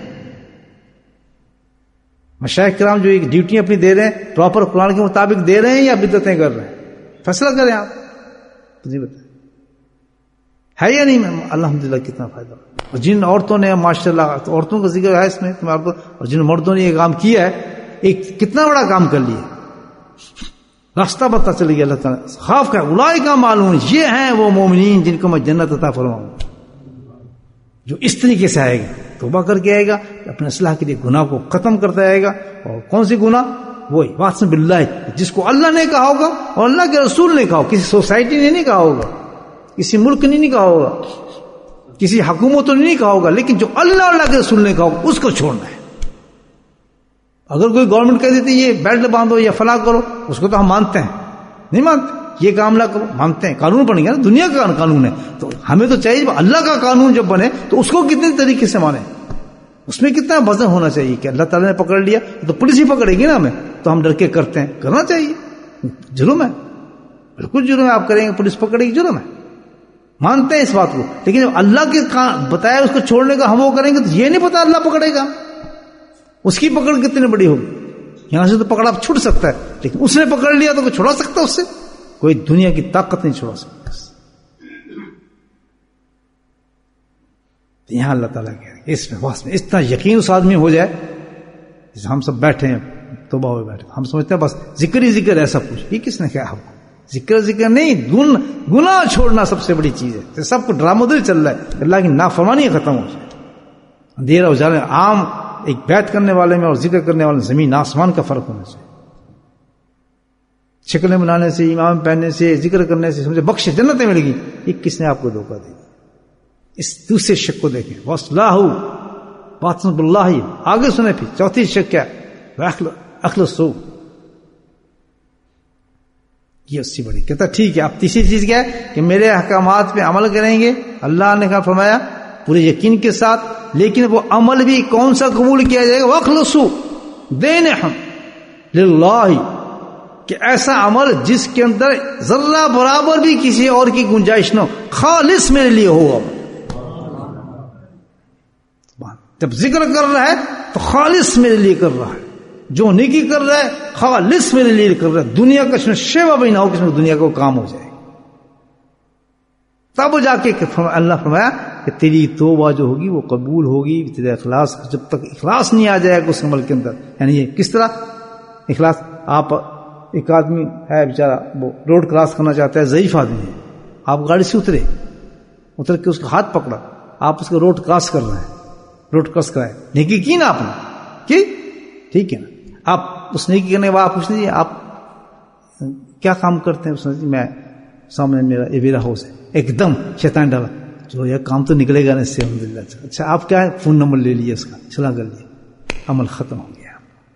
مشائخ کرام جو ایک ڈیوٹیاں اپنی دے رہے ہیں پراپر قرآن کے مطابق دے رہے ہیں یا بدعتیں کر رہے ہیں, فیصلہ کریں آپ, مجھے بتائیں ہے یا نہیں. الحمدللہ کتنا فائدہ. اور جن عورتوں نے ماشاء اللہ, عورتوں کا ذکر ہے اس میں تمہارے, اور جن مردوں نے یہ کام کیا ہے, ایک کتنا بڑا کام کر لیا, راستہ پتہ چل گیا اللہ تعالیٰ. خوف کا اولئک معلوم, یہ ہیں وہ مومنین جن کو میں جنت عطا فرماؤں, جو اس طریقے سے آئے گا, توبہ کر کے آئے گا, اپنے اصلاح کے لیے گناہ کو ختم کرتا آئے گا. اور کون سی گناہ؟ وہی واسم باللہ, جس کو اللہ نے کہا ہوگا اور اللہ کے رسول نے کہا ہوگا, کسی سوسائٹی نے نہیں کہا ہوگا, کسی ملک نے نہیں کہا ہوگا, کسی حکومتوں نے نہیں کہا ہوگا, لیکن جو اللہ کے رسول نے کہا ہوگا اس کو چھوڑنا ہے. اگر کوئی گورنمنٹ کہہ دیتی یہ بیلٹ باندھو یا فلاں کرو, اس کو تو ہم مانتے ہیں, نہیں مانتے, یہ کام نہ کرو, مانتے ہیں, قانون بنے گا نا, دنیا کا قانون ہے, تو ہمیں تو چاہیے اللہ کا قانون جب بنے تو اس کو کتنے طریقے سے مانیں, اس میں کتنا وزن ہونا چاہیے کہ اللہ تعالیٰ نے پکڑ لیا تو پولیس ہی پکڑے گی نا ہمیں، تو ہم ڈر کے کرتے ہیں، کرنا چاہیے، جرم ہے، بالکل جرم ہے، آپ کریں گے پولیس پکڑے گی، جرم ہے، مانتے ہیں اس بات کو، لیکن جب اللہ کے بتایا اس کو چھوڑنے کا ہم وہ کریں گے تو یہ نہیں پتا اللہ پکڑے گا، اس کی پکڑ کتنی بڑی ہوگی، یہاں سے تو پکڑا چھوٹ سکتا ہے، لیکن اس نے پکڑ لیا تو کوئی چھڑا سکتا اس سے؟ کوئی دنیا کی طاقت نہیں چھڑا سکتا۔ یہاں اللہ تعالیٰ کہہ رہے اس میں بس میں اتنا یقین اس آدمی ہو جائے، جیسے ہم سب بیٹھے ہیں توبہ میں بیٹھے، ہم سمجھتے ہیں بس ذکر ہی ذکر ہے، سب کچھ، یہ کس نے کہا آپ کو؟ ذکر نہیں، گناہ چھوڑنا سب سے بڑی چیز ہے۔ سب کو ڈرامہ دل چل رہا ہے، اللہ کی نافرمانی ختم ہو جائے، اندھیرا ہو جائے۔ عام ایک بیعت کرنے والے میں اور ذکر کرنے والے زمین آسمان کا فرق ہونا چاہیے۔ شکلیں بنانے سے، امام پہننے سے، ذکر کرنے سے سمجھے بخش جنتیں ملے گی، یہ کس نے آپ کو دھوکہ دیا؟ اس دوسرے شک کو دیکھیں، وَاصْلَاهُ بَاطِنُ بِاللَّهِ، آگے سنیں پھر چوتھی شک کیا ہے؟ اخلصوا، یہ اس سے بڑی کہتا ٹھیک ہے۔ اب تیسری چیز کیا ہے کہ میرے احکامات پہ عمل کریں گے، اللہ نے کہا فرمایا پورے یقین کے ساتھ، لیکن وہ عمل بھی کون سا قبول کیا جائے گا؟ وَاخْلِصُوا دِينَهُمْ لِلَّهِ، کہ ایسا عمل جس کے اندر ذرہ برابر بھی کسی اور کی گنجائش نہ ہو، خالص میرے لیے ہو عمل۔ جب ذکر کر رہا ہے تو خالص میرے لیے کر رہا ہے، جو نیکی کر رہا ہے خالص میرے لیے کر رہا ہے، دنیا کا اس میں شیوا بھی نہ ہو کہ اس میں دنیا کا کام ہو جائے، تب جا کے اللہ فرمایا کہ تیری توبہ جو ہوگی وہ قبول ہوگی، تیرا اخلاص، جب تک اخلاص نہیں آ جائے گا اس عمل کے اندر، یعنی یہ کس طرح اخلاص؟ آپ ایک آدمی ہے بیچارہ، وہ روڈ کراس کرنا چاہتا ہے، ضعیف آدمی ہے، آپ گاڑی سے اتر کے اس کا ہاتھ پکڑا، آپ اس کو روڈ کراس کر رہے ہیں، روڈ کراس کرائے، نیکی کی نا آپ نے کی، ٹھیک ہے نا؟ آپ اس نیکی کرنے کے بعد آپ پوچھ لیجیے آپ کیا کام کرتے ہیں؟ اس نے میں سامنے میرا ویرا ہاؤس ہے، ایک دم شیطان ڈالا، چلو یہ کام تو نکلے گا نا اس سے، الحمدللہ۔ اچھا آپ کیا ہے؟ فون نمبر لے لیے اس کا، چلا کر لیے، عمل ختم ہو گیا۔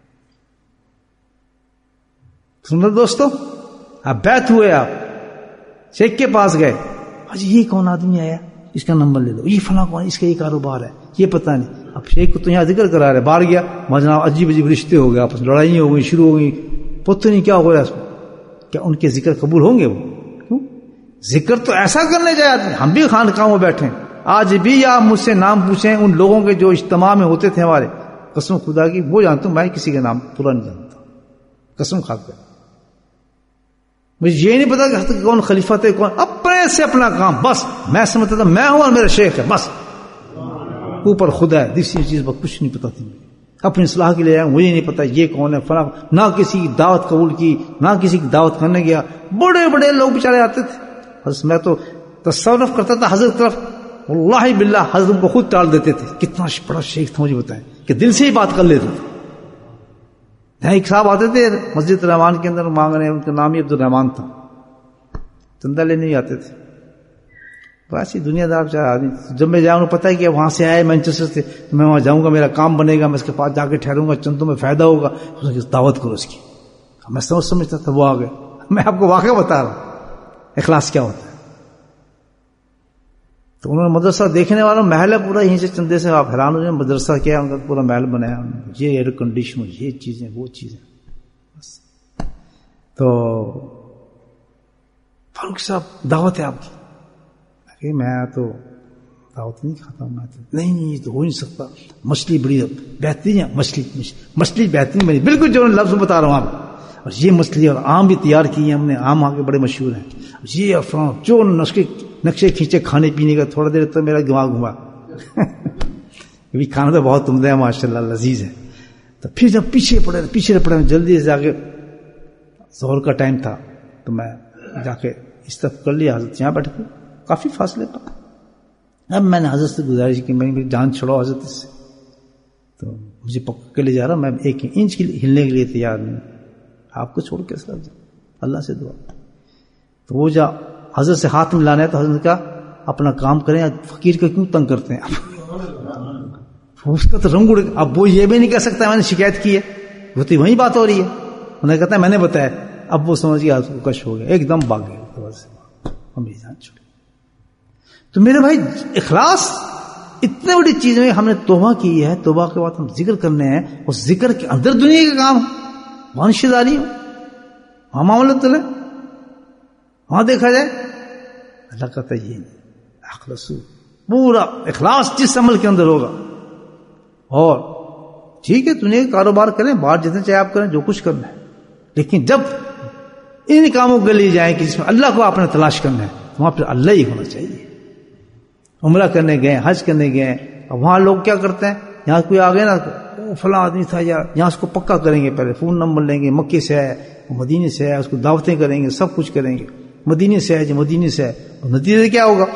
سن لو دوستو، آپ بیعت ہوئے، آپ شیخ کے پاس گئے، حجی یہ کون آدمی آیا، اس کا نمبر لے لو، یہ فلاں کون، اس کا یہ کاروبار ہے، یہ پتہ نہیں۔ اب شیخ کو تو یہاں ذکر کرا رہے، باہر گیا وہاں جناب عجیب عجیب رشتے ہو گئے، آپس میں لڑائیاں ہو گئی، شروع ہو گئی، پتہ نہیں کیا ہو رہا ہے اس میں، کیا ان کے ذکر قبول ہوں گے؟ وہ کیوں؟ ذکر تو ایسا کرنے جائے آدمی، ہم بھی خانقاہوں میں بیٹھے ہیں آج بھی، آپ مجھ سے نام پوچھیں ان لوگوں کے جو اجتماع میں ہوتے تھے ہمارے، قسم خدا کی وہ جانتا ہوں، میں کسی کا نام پورا نہیں جانتا، قسم کھا کر مجھے یہ نہیں پتا کہ کون خلیفہ تھے، کون، اپنے سے اپنا کام، بس میں سمجھتا تھا میں ہوں اور میرا شیخ ہے، بس اوپر خدا ہے، دوسری چیز پر کچھ نہیں پتا تھی، اپنی اصلاح کے لیے آیا، مجھے نہیں پتا یہ کون ہے فلاں، نہ کسی کی دعوت قبول کی، نہ کسی کی دعوت کرنے گیا۔ بڑے بڑے لوگ بیچارے آتے تھے، میں تو تصرف کرتا تھا حضرت طرف، واللہ باللہ حضرت کو خود ٹال دیتے تھے، کتنا بڑا شیخ تھا مجھے بتائیں، کہ دل سے ہی بات کر لیتے تھے۔ ایک صاحب آتے تھے مسجد رحمان کے اندر مانگنے، ان کا نام ہی عبد الرحمان تھا، چندہ لینے ہی آتے تھے، بس دنیا دار چاہ آدمی۔ جب میں جاؤں پتہ ہے کہ وہاں سے آئے مینچسٹر سے، تو میں وہاں جاؤں گا، میرا کام بنے گا، میں اس کے پاس جا کے ٹھہروں گا، چندوں میں فائدہ ہوگا، دعوت کرو اس کی۔ میں سمجھتا تھا وہ آ گئے۔ میں آپ کو واقعہ بتا رہا ہوں اخلاص کیا ہوتا ہے۔ تو انہوں نے مدرسہ دیکھنے والا محل ہے پورا، یہیں سے چندے سے آپ حیران ہو جائیں، مدرسہ کیا ان کا پورا محل بنایا، یہ ایئر کنڈیشن، یہ چیزیں وہ چیزیں، بس۔ تو فاروق صاحب دعوت ہے آپ کی، کہ میں تو دعوت نہیں کھاتا ہوں، میں تو نہیں یہ تو ہو نہیں سکتا، مچھلی بڑی بہترین ہے، مچھلی بہترین بنی، بالکل جو لفظ بتا رہا ہوں آپ، اور یہ مچھلی اور آم بھی تیار کی ہیں ہم نے، آم آگے بڑے مشہور ہیں، یہ افران جو نقشے کھینچے کھانے پینے کا، تھوڑا دیر تک میرا دماغ گھما کھانا تو بہت عمدہ ہے ماشاء اللہ، لذیذ ہے۔ تو پھر جب پیچھے پڑے جلدی سے جا کے، ظہر کا ٹائم تھا، تو میں جا کے اس طرف کر لیا، حضرت یہاں بیٹھے تھے کافی فاصلے پر۔ اب میں نے حضرت سے گزارش کی، میں نے جان چھوڑاؤ حضرت اس سے، تو مجھے پکڑ کے لے جا رہا، میں 1 انچ کے ہلنے کے لیے تیار نہیں، آپ کو چھوڑ کے سر اللہ سے دعا۔ تو وہ جا حضرت سے ہاتھ ملانا ہے، تو حضرت نے کہا اپنا کام کریں، فقیر کو کیوں تنگ کرتے ہیں آپ؟ اس کا تو رنگ اڑ گیا۔ اب وہ یہ بھی نہیں کہہ سکتا میں نے شکایت کی ہے، وہ تو وہی بات ہو رہی ہے، انہیں کہتا ہے میں نے بتایا۔ اب وہ سمجھ گیا، کش ہو گیا، ایک دم بھاگ گیا، ہم جان چھوڑے۔ تو میرے بھائی اخلاص اتنے بڑی چیز میں ہم نے توبہ کی ہے، توبہ کے بعد ہم ذکر کرنے ہیں، اور ذکر کے اندر دنیا کا کام وہاں رشتے داری ہو، وہاں معاملت چلے، وہاں دیکھا جائے. اللہ کہتا ہے یہ اخلصو، پورا اخلاص جس عمل کے اندر ہوگا. اور ٹھیک ہے دنیا کا کاروبار کریں، باہر جتنے چاہے آپ کریں، جو کچھ کرنا ہے، لیکن جب ان کاموں کے لیے جائیں کہ جس میں اللہ کو آپ نے تلاش کرنا ہے، وہاں پہ اللہ ہی ہونا چاہیے. عمرہ کرنے گئے، حج کرنے گئے، اور وہاں لوگ کیا کرتے ہیں، یہاں کوئی آ گئے نا، فلاں آدمی تھا، یا یہاں اس کو پکا کریں گے، پہلے فون نمبر لیں گے، مکے سے ہے، مدینے سے ہے، اس کو دعوتیں کریں گے، سب کچھ کریں گے، مدینے سے ہے جی مدینے سے ہے. اور نتیجے کیا ہوگا،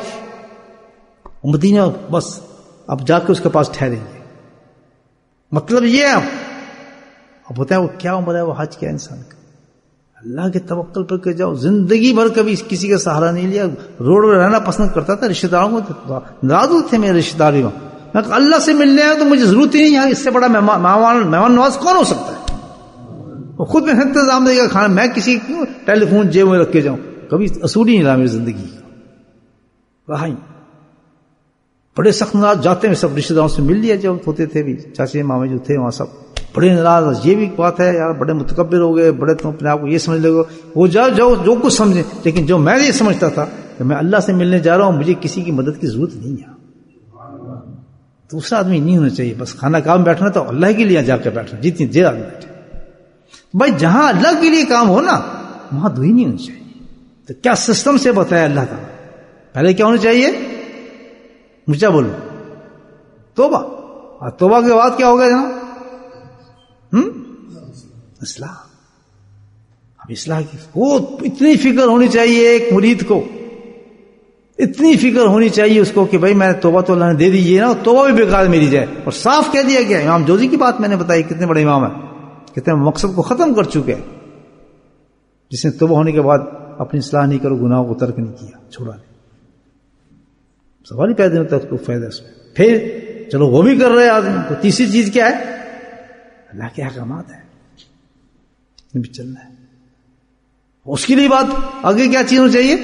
مدینہ بس اب جا کے اس کے پاس ٹھہریں گے. مطلب یہ ہے اب ہوتا ہے وہ کیا عمر ہے وہ حج کیا انسان کا، اللہ کے توکل پر کہ جاؤ. زندگی بھر کبھی کسی کا سہارا نہیں لیا، روڈ میں رہنا پسند کرتا تھا، رشتے داروں کو ناراض ہوتے تھے میرے رشتے داری میں. میں اللہ سے ملنے آیا تو مجھے ضرورت ہی نہیں ہے، اس سے بڑا مہمان نواز کون ہو سکتا ہے. وہ خود میں انتظام دے گا کھانا، میں کسی کیوں ٹیلی فون جیب میں رکھ کے جاؤں. کبھی اصول ہی نہیں رہا میری زندگی کا. رہا بڑے سخت ناراض جاتے ہیں سب رشتے داروں سے مل لیا جو ہوتے تھے بھی، چاچے مامے جو تھے وہاں سب بڑے ناراض. یہ بھی بات ہے یار، بڑے متکبر ہو گئے، بڑے تم اپنے آپ کو یہ سمجھ لے گو، وہ جاؤ جو کچھ سمجھے. لیکن جو میں یہ سمجھتا تھا کہ میں اللہ سے ملنے جا رہا ہوں، مجھے کسی کی مدد کی ضرورت نہیں ہے، دوسرا آدمی نہیں ہونا چاہیے. بس کھانا کام بیٹھنا تو اللہ کے لیے جا کے بیٹھنا، جتنی دیر آدمی بیٹھے. بھائی جہاں اللہ کے لیے کام ہو نا وہاں دو ہی نہیں ہونی چاہیے. تو کیا سسٹم سے بتایا اللہ تعالیٰ، پہلے کیا ہونا چاہیے، مجھے بولو توبہ، اور توبہ کے بعد کیا ہوگا جناب، اصلاح. اب اصلاح کی وہ اتنی فکر ہونی چاہیے ایک مرید کو، اتنی فکر ہونی چاہیے اس کو کہ بھائی میں توبہ تو اللہ نے دے دیجیے نا، توبہ بھی بیکار میری جائے. اور صاف کہہ دیا گیا، امام جوزی کی بات میں نے بتائی، کتنے بڑے امام ہیں، کتنے مقصد کو ختم کر چکے ہیں. جس نے توبہ ہونے کے بعد اپنی اصلاح نہیں کرو، گناہوں کو ترک نہیں کیا، چھوڑا نہیں، سوال ہی پیدا نہیں ہوتا اس کو فائدہ اس میں. پھر چلو وہ بھی کر رہے آدمی، تو تیسری چیز کیا ہے، اللہ کے احکامات ہیں، بھی چلنا ہے. اس کے لیے بات آگے کیا چیز ہونی چاہیے،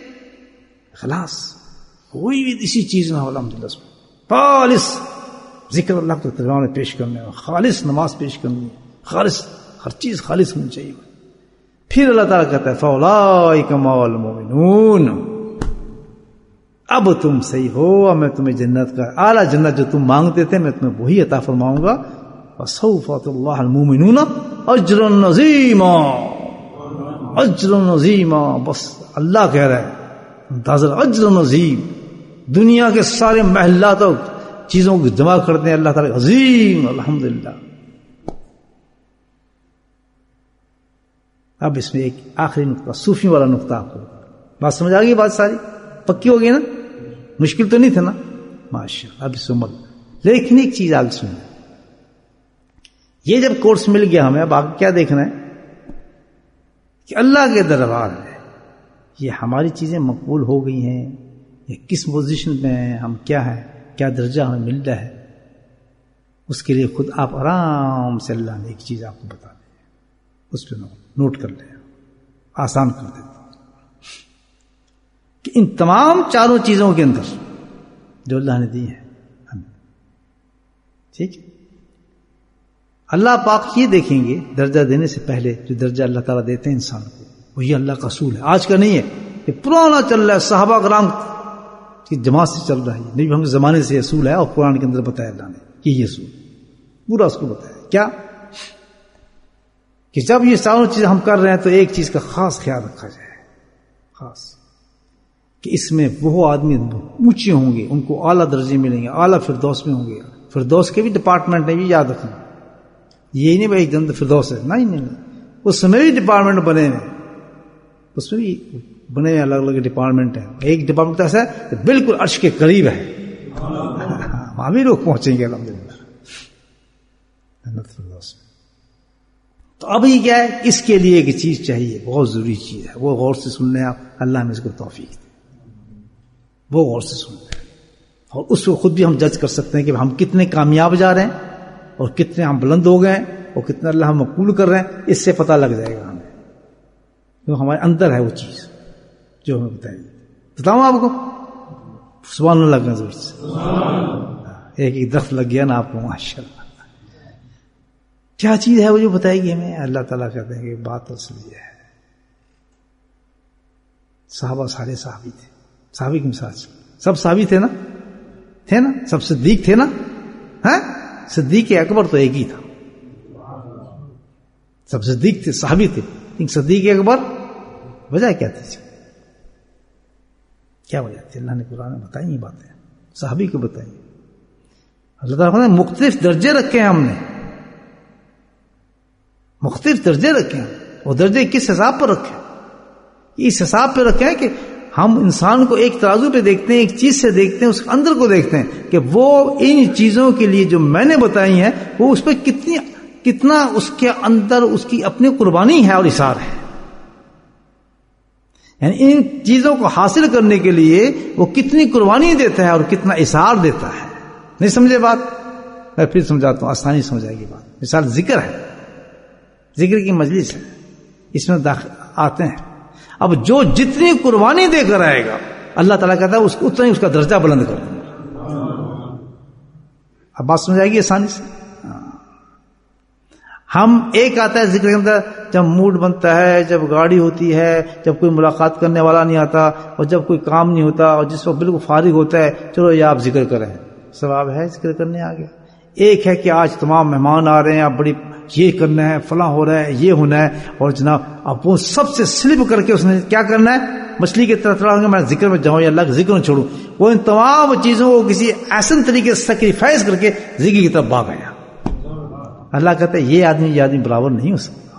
اخلاص. کوئی بھی اسی چیز نہ ہو الحمدللہ، خالص ذکر اللہ کو دربار میں پیش کرنا ہے، خالص نماز پیش کرنی ہے، خالص ہر چیز خالص ہونی چاہیے. پھر اللہ تعالیٰ کہتا ہے فَأُولَٰئِکَ مَعَ الْمُؤْمِنُونَ، اب تم صحیح ہو، اب میں تمہیں جنت کا اعلیٰ جنت جو تم مانگتے تھے میں تمہیں وہی عطا فرماؤں گا. وَسَوْفَ يُؤْتِ اللَّهُ الْمُؤْمِنُونَ أَجْرًا عَظِيمًا، اجر عظیمًا. بس اللہ کہہ رہا ہے اجر عظیم. دنیا کے سارے محلات اور چیزوں کو جمع کرتے ہیں اللہ تعالیٰ عظیم. الحمدللہ. اب اس میں ایک آخری نقطہ، صوفی والا نقطہ، آپ کو بات سمجھ آ گئی، بات ساری پکی ہو گئی نا، مشکل تو نہیں تھا نا، ماشاء اللہ. اب اس عمر لیکن ایک چیز آگے سنیں، یہ جب کورس مل گیا ہمیں، اب آگے کیا دیکھنا ہے کہ اللہ کے دربار میں یہ ہماری چیزیں مقبول ہو گئی ہیں، یہ کس پوزیشن میں ہیں، ہم کیا ہے، کیا درجہ ہمیں مل رہا ہے. اس کے لیے خود آپ آرام سے اللہ نے ایک چیز آپ کو بتا دی، اس پہ نوٹ کر لیں، آسان کر دیتا کہ ان تمام چاروں چیزوں کے اندر جو اللہ نے دی ہیں ہمیں، ٹھیک ہے، اللہ پاک یہ دیکھیں گے درجہ دینے سے پہلے جو درجہ اللہ تعالیٰ دیتے ہیں انسان کو، وہ یہ اللہ کا اصول ہے، آج کا نہیں ہے، یہ پرانا چل رہا ہے، صحابہ کرام کی جماعت سے چل رہا ہے، نبی ہم زمانے سے اصول ہے، اور قرآن کے اندر بتایا اللہ نے کہ یہ اصول پورا اس کو بتایا. کیا کہ جب یہ ساروں چیزیں ہم کر رہے ہیں تو ایک چیز کا خاص خیال رکھا جائے، خاص کہ اس میں وہ آدمی اونچے ہوں گے، ان کو اعلیٰ درجے ملیں گے، اعلیٰ فردوس میں ہوں گے. فردوس کے بھی ڈپارٹمنٹ ہے، بھی یاد رکھنا، یہ نہیں بھائی جنت فردوس ہے، نہیں، اس میں بھی ڈپارٹمنٹ بنے ہیں، اس میں بھی بنے ہیں الگ الگ ڈپارٹمنٹ ہیں. ایک ڈپارٹمنٹ ایسا ہے کہ بالکل عرش کے قریب ہے، وہاں بھی لوگ پہنچیں گے الحمدللہ جنت فردوس میں. تو اب یہ کیا ہے، اس کے لیے ایک چیز چاہیے، بہت ضروری چیز ہے، وہ غور سے سن لیں آپ، اللہ میں اس کو توفیق دے، وہ غور سے سن لیں، اور اس کو خود بھی ہم جج کر سکتے ہیں کہ ہم کتنے کامیاب جا رہے ہیں اور کتنے ہم بلند ہو گئے ہیں اور کتنے اللہ ہم مقبول کر رہے ہیں. اس سے پتہ لگ جائے گا ہمیں، جو ہمارے اندر ہے وہ چیز جو ہمیں بتائیے. بتاؤں آپ کو، سبحان اللہ کا ضرور سے. ایک ایک درخت لگ گیا نا آپ کو، ماشاءاللہ کیا چیز ہے وہ جو بتائے گی ہمیں؟ اللہ تعالیٰ کہتے ہیں کہ بات اصل یہ ہے. صحابہ سارے صحابی تھے، صحابی کے مثال سب صحابی تھے نا، سب صدیق تھے نا. ہاں صدیق اکبر تو ایک ہی تھا، سب صدیق تھے، صحابی تھے، لیکن صدیق اکبر وجہ کیا تھی؟ کیا وجہ تھی؟ اللہ نے قرآن میں بتائی یہ باتیں، صحابی کو بتائی. اللہ تعالیٰ نے مختلف درجے رکھے ہیں، ہم نے مختلف درجے رکھے ہیں. وہ درجے کس حساب پر رکھے؟ اس حساب پہ رکھے ہیں کہ ہم انسان کو ایک ترازو پہ دیکھتے ہیں، ایک چیز سے دیکھتے ہیں، اس کے اندر کو دیکھتے ہیں کہ وہ ان چیزوں کے لیے جو میں نے بتائی ہیں وہ اس پہ کتنا اس کے اندر اس کی اپنی قربانی ہے اور اثار ہے. یعنی ان چیزوں کو حاصل کرنے کے لیے وہ کتنی قربانی دیتا ہے اور کتنا اثار دیتا ہے. نہیں سمجھے بات؟ میں پھر سمجھاتا ہوں، آسانی سمجھائے گی بات. مثال ذکر ہے، ذکر کی مجلس ہے، اس میں آتے ہیں. اب جو جتنی قربانی دے کر آئے گا اللہ تعالیٰ کہتا ہے اتنا ہی اس کا درجہ بلند کر دیں گا. اب بات سمجھ آئے گی آسانی سے. ہم ایک آتا ہے ذکر کے اندر جب موڈ بنتا ہے، جب گاڑی ہوتی ہے، جب کوئی ملاقات کرنے والا نہیں آتا، اور جب کوئی کام نہیں ہوتا، اور جس وقت بالکل فارغ ہوتا ہے، چلو یہ آپ ذکر کریں، ثواب ہے ذکر کرنے آگے. ایک ہے کہ آج تمام مہمان آ رہے ہیں، اب بڑی یہ کرنا ہے، فلاں ہو رہا ہے، یہ ہونا ہے، اور جناب اب وہ سب سے سلپ کر کے اس نے کیا کرنا ہے؟ مچھلی کی طرح تھوڑا میں ذکر میں جاؤں یا اللہ کا ذکر میں چھوڑوں. وہ ان تمام چیزوں کو کسی ایسے طریقے سے سیکریفائز کر کے ذکر کی طرف بھاگ گیا. اللہ کہتا ہے یہ آدمی برابر نہیں ہو سکتا.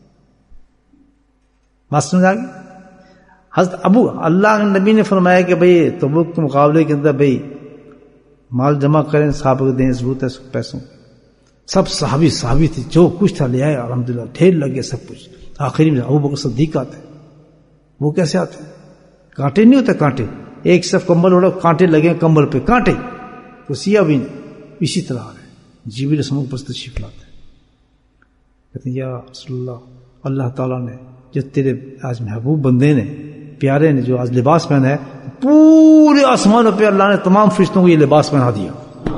بات سمجھ آ گئی؟ حضرت اللہ نبی نے فرمایا کہ بھئی تبوک کے مقابلے کے اندر بھئی مال جمع کریں، صحابہ کو دیں، ضرورت ہے پیسوں. سب صحابی تھے، جو کچھ تھا لے آئے، الحمدللہ ڈھیر لگ گیا سب کچھ. آخری میں ابوبکر صدیق آتے ہیں. وہ کیسے آتے ہیں؟ کانٹے نہیں ہوتے، کانٹے ایک صف کمبل اڑا، کانٹے لگے کمبل پہ، کانٹے تو سیاہ بھی نہیں. اسی طرح آ رہے جبریل رسول پر تشریف لاتے ہیں، کہتے ہیں یا رسول اللہ، اللہ تعالیٰ نے جو تیرے آج محبوب بندے نے، پیارے نے جو آج لباس پہنا ہے، پورے آسمانوں پہ اللہ نے تمام فرشتوں کو یہ لباس پہنا دیا،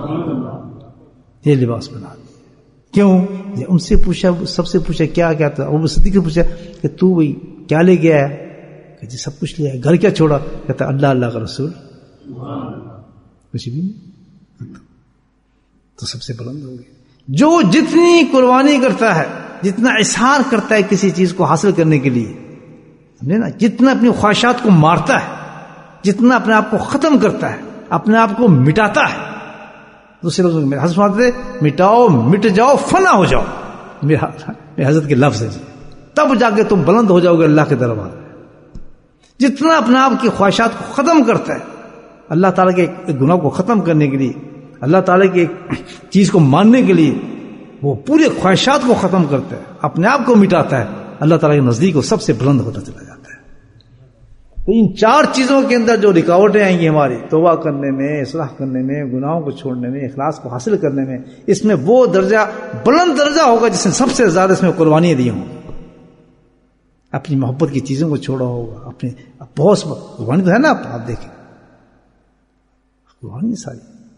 یہ لباس پہنا دیا. کیوں؟ ان سے پوچھا، سب سے پوچھا کیا تھا. ابو صدیق سے پوچھا کہ تو بھائی کیا لے گیا ہے؟ کہ جی سب کچھ لے آیا. گھر کیا چھوڑا؟ کہتا اللہ کا رسول، کچھ بھی نہیں. تو سب سے بلند ہو گئے. جو جتنی قربانی کرتا ہے، جتنا اظہار کرتا ہے کسی چیز کو حاصل کرنے کے لیے، سمجھے نا، جتنا اپنی خواہشات کو مارتا ہے، جتنا اپنے آپ کو ختم کرتا ہے، اپنے آپ کو مٹاتا ہے. دوسرے لوگوں میں حضرت فرماتے مٹاؤ، مٹ جاؤ، فنا ہو جاؤ. میرے حضرت کے لفظ ہے جی. تب جا کے تم بلند ہو جاؤ گے اللہ کے دربار میں. جتنا اپنے آپ کی خواہشات کو ختم کرتا ہے اللہ تعالیٰ کے گناہ کو ختم کرنے کے لیے، اللہ تعالیٰ کی ایک چیز کو ماننے کے لیے، وہ پورے خواہشات کو ختم کرتا ہے، اپنے آپ کو مٹاتا ہے، اللہ تعالیٰ کے نزدیک وہ سب سے بلند ہوتا چلا جاتا ہے. تو ان چار چیزوں کے اندر جو رکاوٹیں آئیں گی ہماری توبہ کرنے میں، اصلاح کرنے میں، گناہوں کو چھوڑنے میں، اخلاص کو حاصل کرنے میں، اس میں وہ درجہ بلند درجہ ہوگا جس نے سب سے زیادہ اس میں قربانیاں دی ہوں. اپنی محبت کی چیزوں کو چھوڑا ہوگا، اپنے بہت قربانی تو ہے نا، آپ دیکھیں قربانی ساری،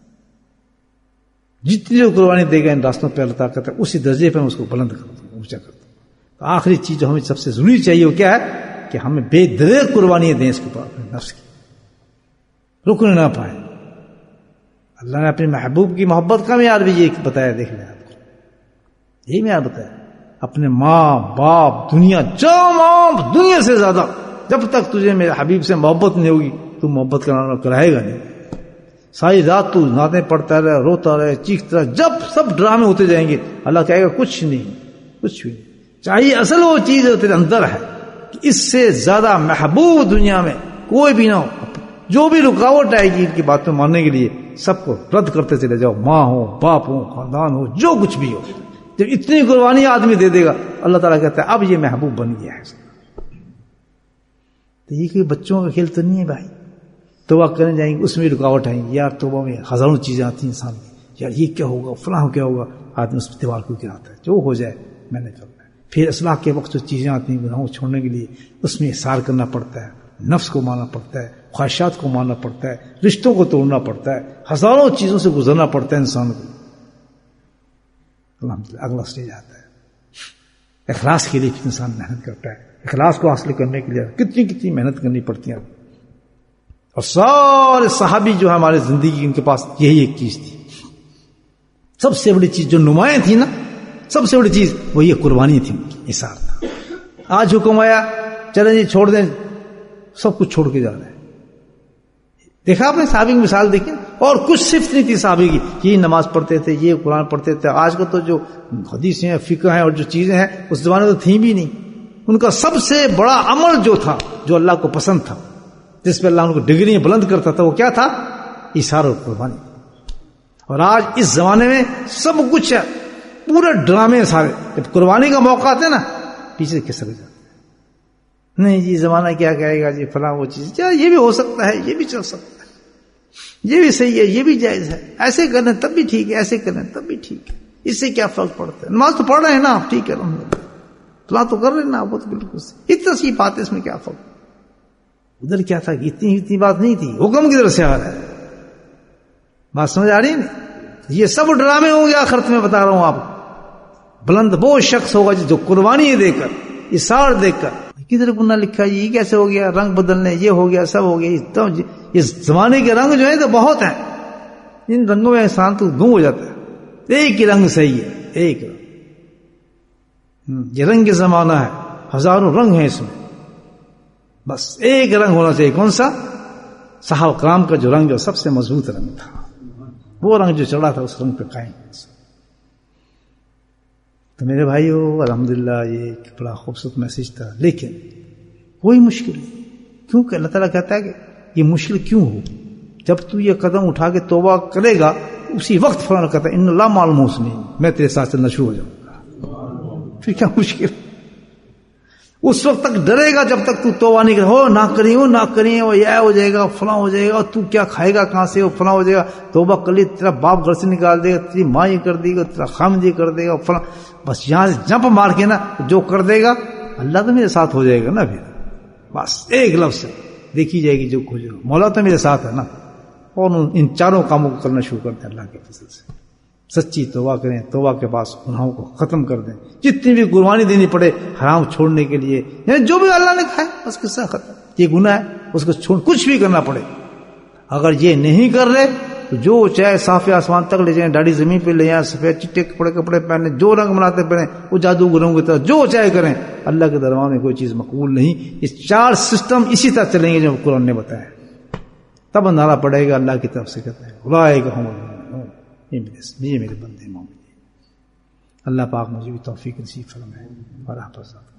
جتنی جو قربانی دے گا ان راستوں پہ اللہ تعالیٰ کرتا ہے، اسی درجے پہ میں اس کو بلند کرتا ہوں، اونچا کرتا ہوں. تو آخری چیز جو ہمیں سب سے ضروری چاہیے وہ کیا ہے؟ کہ ہمیں بے دریغ قربانیاں دیں اس کے اوپر، اپنے نفس کی رکنے نہ پائے. اللہ نے اپنے محبوب کی محبت کا معیار بھی یہ بتایا، دیکھ لیں آپ کو، یہی معیار بتایا. اپنے ماں باپ، دنیا، تمام دنیا سے زیادہ، جب تک تجھے میرے حبیب سے محبت نہیں ہوگی تو محبت کرائے گا نہیں. ساری رات تو نعتیں پڑھتا رہے، روتا رہے، چیختا رہے، جب سب ڈرامے ہوتے جائیں گے اللہ کہے گا کچھ نہیں، کچھ بھی نہیں. چاہیے اصل وہ چیز تیرے اندر ہے کہ اس سے زیادہ محبوب دنیا میں کوئی بھی نہ ہو. جو بھی رکاوٹ آئے گی ان کی باتیں ماننے کے لیے سب کو رد کرتے چلے جاؤ. ماں ہو، باپ ہو، خاندان ہو، جو کچھ بھی ہو. جب اتنی قربانی آدمی دے دے گا اللہ تعالیٰ کہتا ہے اب یہ محبوب بن گیا ہے. تو یہ کوئی بچوں کا کھیل تو نہیں ہے بھائی. توبہ کرنے جائیں گے اس میں رکاوٹ آئیں گی. یار توبہ میں ہزاروں چیزیں آتی ہیں انسان کی، یار یہ کیا ہوگا، فلاں کیا ہوگا، آدمی اس دیوار کو گراتا ہے. جو ہو جائے میں نے کرنا ہے. پھر اصلاح کے وقت جو چیزیں آتی ہیں گناہوں چھوڑنے کے لیے، اس میں احسار کرنا پڑتا ہے، نفس کو ماننا پڑتا ہے، خواہشات کو ماننا پڑتا ہے، رشتوں کو توڑنا پڑتا ہے، ہزاروں چیزوں سے گزرنا پڑتا ہے انسان کو. الحمدللہ اگلا سٹیج آتا ہے اخلاص کے لیے. انسان محنت کرتا ہے اخلاص کو حاصل کرنے کے لیے کتنی محنت کرنی پڑتی ہے. اور سارے صحابی جو ہے ہمارے زندگی ان کے پاس یہی ایک چیز تھی، سب سے بڑی چیز جو نمایاں تھی نا، سب سے بڑی چیز وہ یہ قربانی تھی، اثار تھا. آج حکم آیا چلیں جی چھوڑ دیں، سب کچھ چھوڑ کے جا رہے ہیں. دیکھا آپ نے صحابی کی مثال دیکھی، اور کچھ صفت نہیں تھی صحابی کی، یہ نماز پڑھتے تھے، یہ قرآن پڑھتے تھے. آج کا تو جو حدیثیں ہیں، فقہ ہیں اور جو چیزیں ہیں اس زمانے میں تو تھیں بھی نہیں. ان کا سب سے بڑا عمل جو تھا، جو اللہ کو پسند تھا، جس پہ اللہ ان کو ڈگریاں بلند کرتا تھا، وہ کیا تھا؟ ایثار اور قربانی. اور آج اس زمانے میں سب کچھ ہے، پورے ڈرامے سارے. جب قربانی کا موقع آتا ہے نا، پیچھے کس جاتے نہیں جی زمانہ کیا کہے گا جی فلاں وہ چیز، کیا یہ بھی ہو سکتا ہے، یہ بھی چل سکتا ہے، یہ بھی صحیح ہے، یہ بھی جائز ہے، ایسے کریں تب بھی ٹھیک ہے، ایسے کریں تب بھی ٹھیک ہے، اس سے کیا فرق پڑتا ہے؟ نماز تو پڑھ رہے ہیں نا آپ، ٹھیک ہے الحمدللہ، فلاں تو کر رہے ہیں نا آپ، وہ تو بالکل اتنا سی بات ہے، اس میں کیا فرق؟ ادھر کیا تھا کہ اتنی بات نہیں تھی، حکم کی طرف سے آ رہا ہے. بات سمجھ آ رہی ہے نا؟ یہ سب ڈرامے ہوں گے آخرت میں، بتا رہا ہوں آپ. بلند وہ شخص ہوگا جو قربانی دے کر، اثار دے کر. کدھر گناہ لکھا ہے یہ کیسے ہو گیا، رنگ بدلنے یہ ہو گیا، سب ہو گیا. اس زمانے کے رنگ جو ہیں تو بہت ہیں، ان رنگوں میں انسان تو گم ہو جاتا ہے. ایک ہی رنگ صحیح ہے، ایک رنگ. یہ رنگ زمانہ ہے، ہزاروں رنگ ہیں اس میں، بس ایک رنگ ہونا چاہیے. کون سا؟ صحابہ کرام کا جو رنگ جو سب سے مضبوط رنگ تھا، وہ رنگ جو چڑھا تھا اس رنگ پہ قائم. تو میرے بھائیو الحمدللہ یہ ایک بڑا خوبصورت میسج تھا. لیکن کوئی مشکل نہیں، کیونکہ اللہ تعالیٰ کہتا ہے کہ یہ مشکل کیوں ہو؟ جب تو یہ قدم اٹھا کے توبہ کرے گا اسی وقت فوراً کہتا ہے ان اللہ مع المحسنین، میں تیرے ساتھ چلنا شروع ہو جاؤں گا. پھر کیا مشکل؟ اس وقت تک ڈرے گا جب تک تو توبہ نہیں کرے. ہو نہ کری ہو نہ کری وہ یہ ہو جائے گا، فلاں ہو جائے گا، تو کیا کھائے گا کہاں سے، وہ فلاں ہو جائے گا. توبہ کر لی، تیرا باپ گھر سے نکال دے گا، تیری ماں یہ کر دے گا، تیرا خامد یہ کر دے گا، فلاں. بس یہاں سے جمپ مار کے نا جو کر دے گا اللہ تو میرے ساتھ ہو جائے گا نا. پھر بس ایک لفظ سے دیکھی جائے گی جو کچھ مولا تو میرے ساتھ ہے نا. اور ان چاروں کاموں کو کرنا شروع کرتے ہیں اللہ کے فضل سے. سچی توبہ کریں، توبہ کے پاس گناہوں کو ختم کر دیں، جتنی بھی قربانی دینی پڑے حرام چھوڑنے کے لیے، یعنی جو بھی اللہ نے کھایا بس قصہ ختم. یہ گناہ ہے اس کو چھوڑ، کچھ بھی کرنا پڑے. اگر یہ نہیں کر رہے تو جو چاہے صاف آسمان تک لے جائیں، داڑھی زمین پہ لے جائیں، سفید چٹے کپڑے پہنے، جو رنگ بناتے پہنے، وہ جادوگروں کی طرح جو چاہے کریں، اللہ کے دربار میں کوئی چیز مقبول نہیں. یہ چار سسٹم اسی طرح چلیں گے جو قرآن نے بتایا. تب نعرہ پڑے گا اللہ کی طرف سے، کہتے ہیں اولئک هم المؤمنون، یہ میرے بندے مومن. اللہ پاک مجھے بھی توفیق نصیب فرمائے اور آپ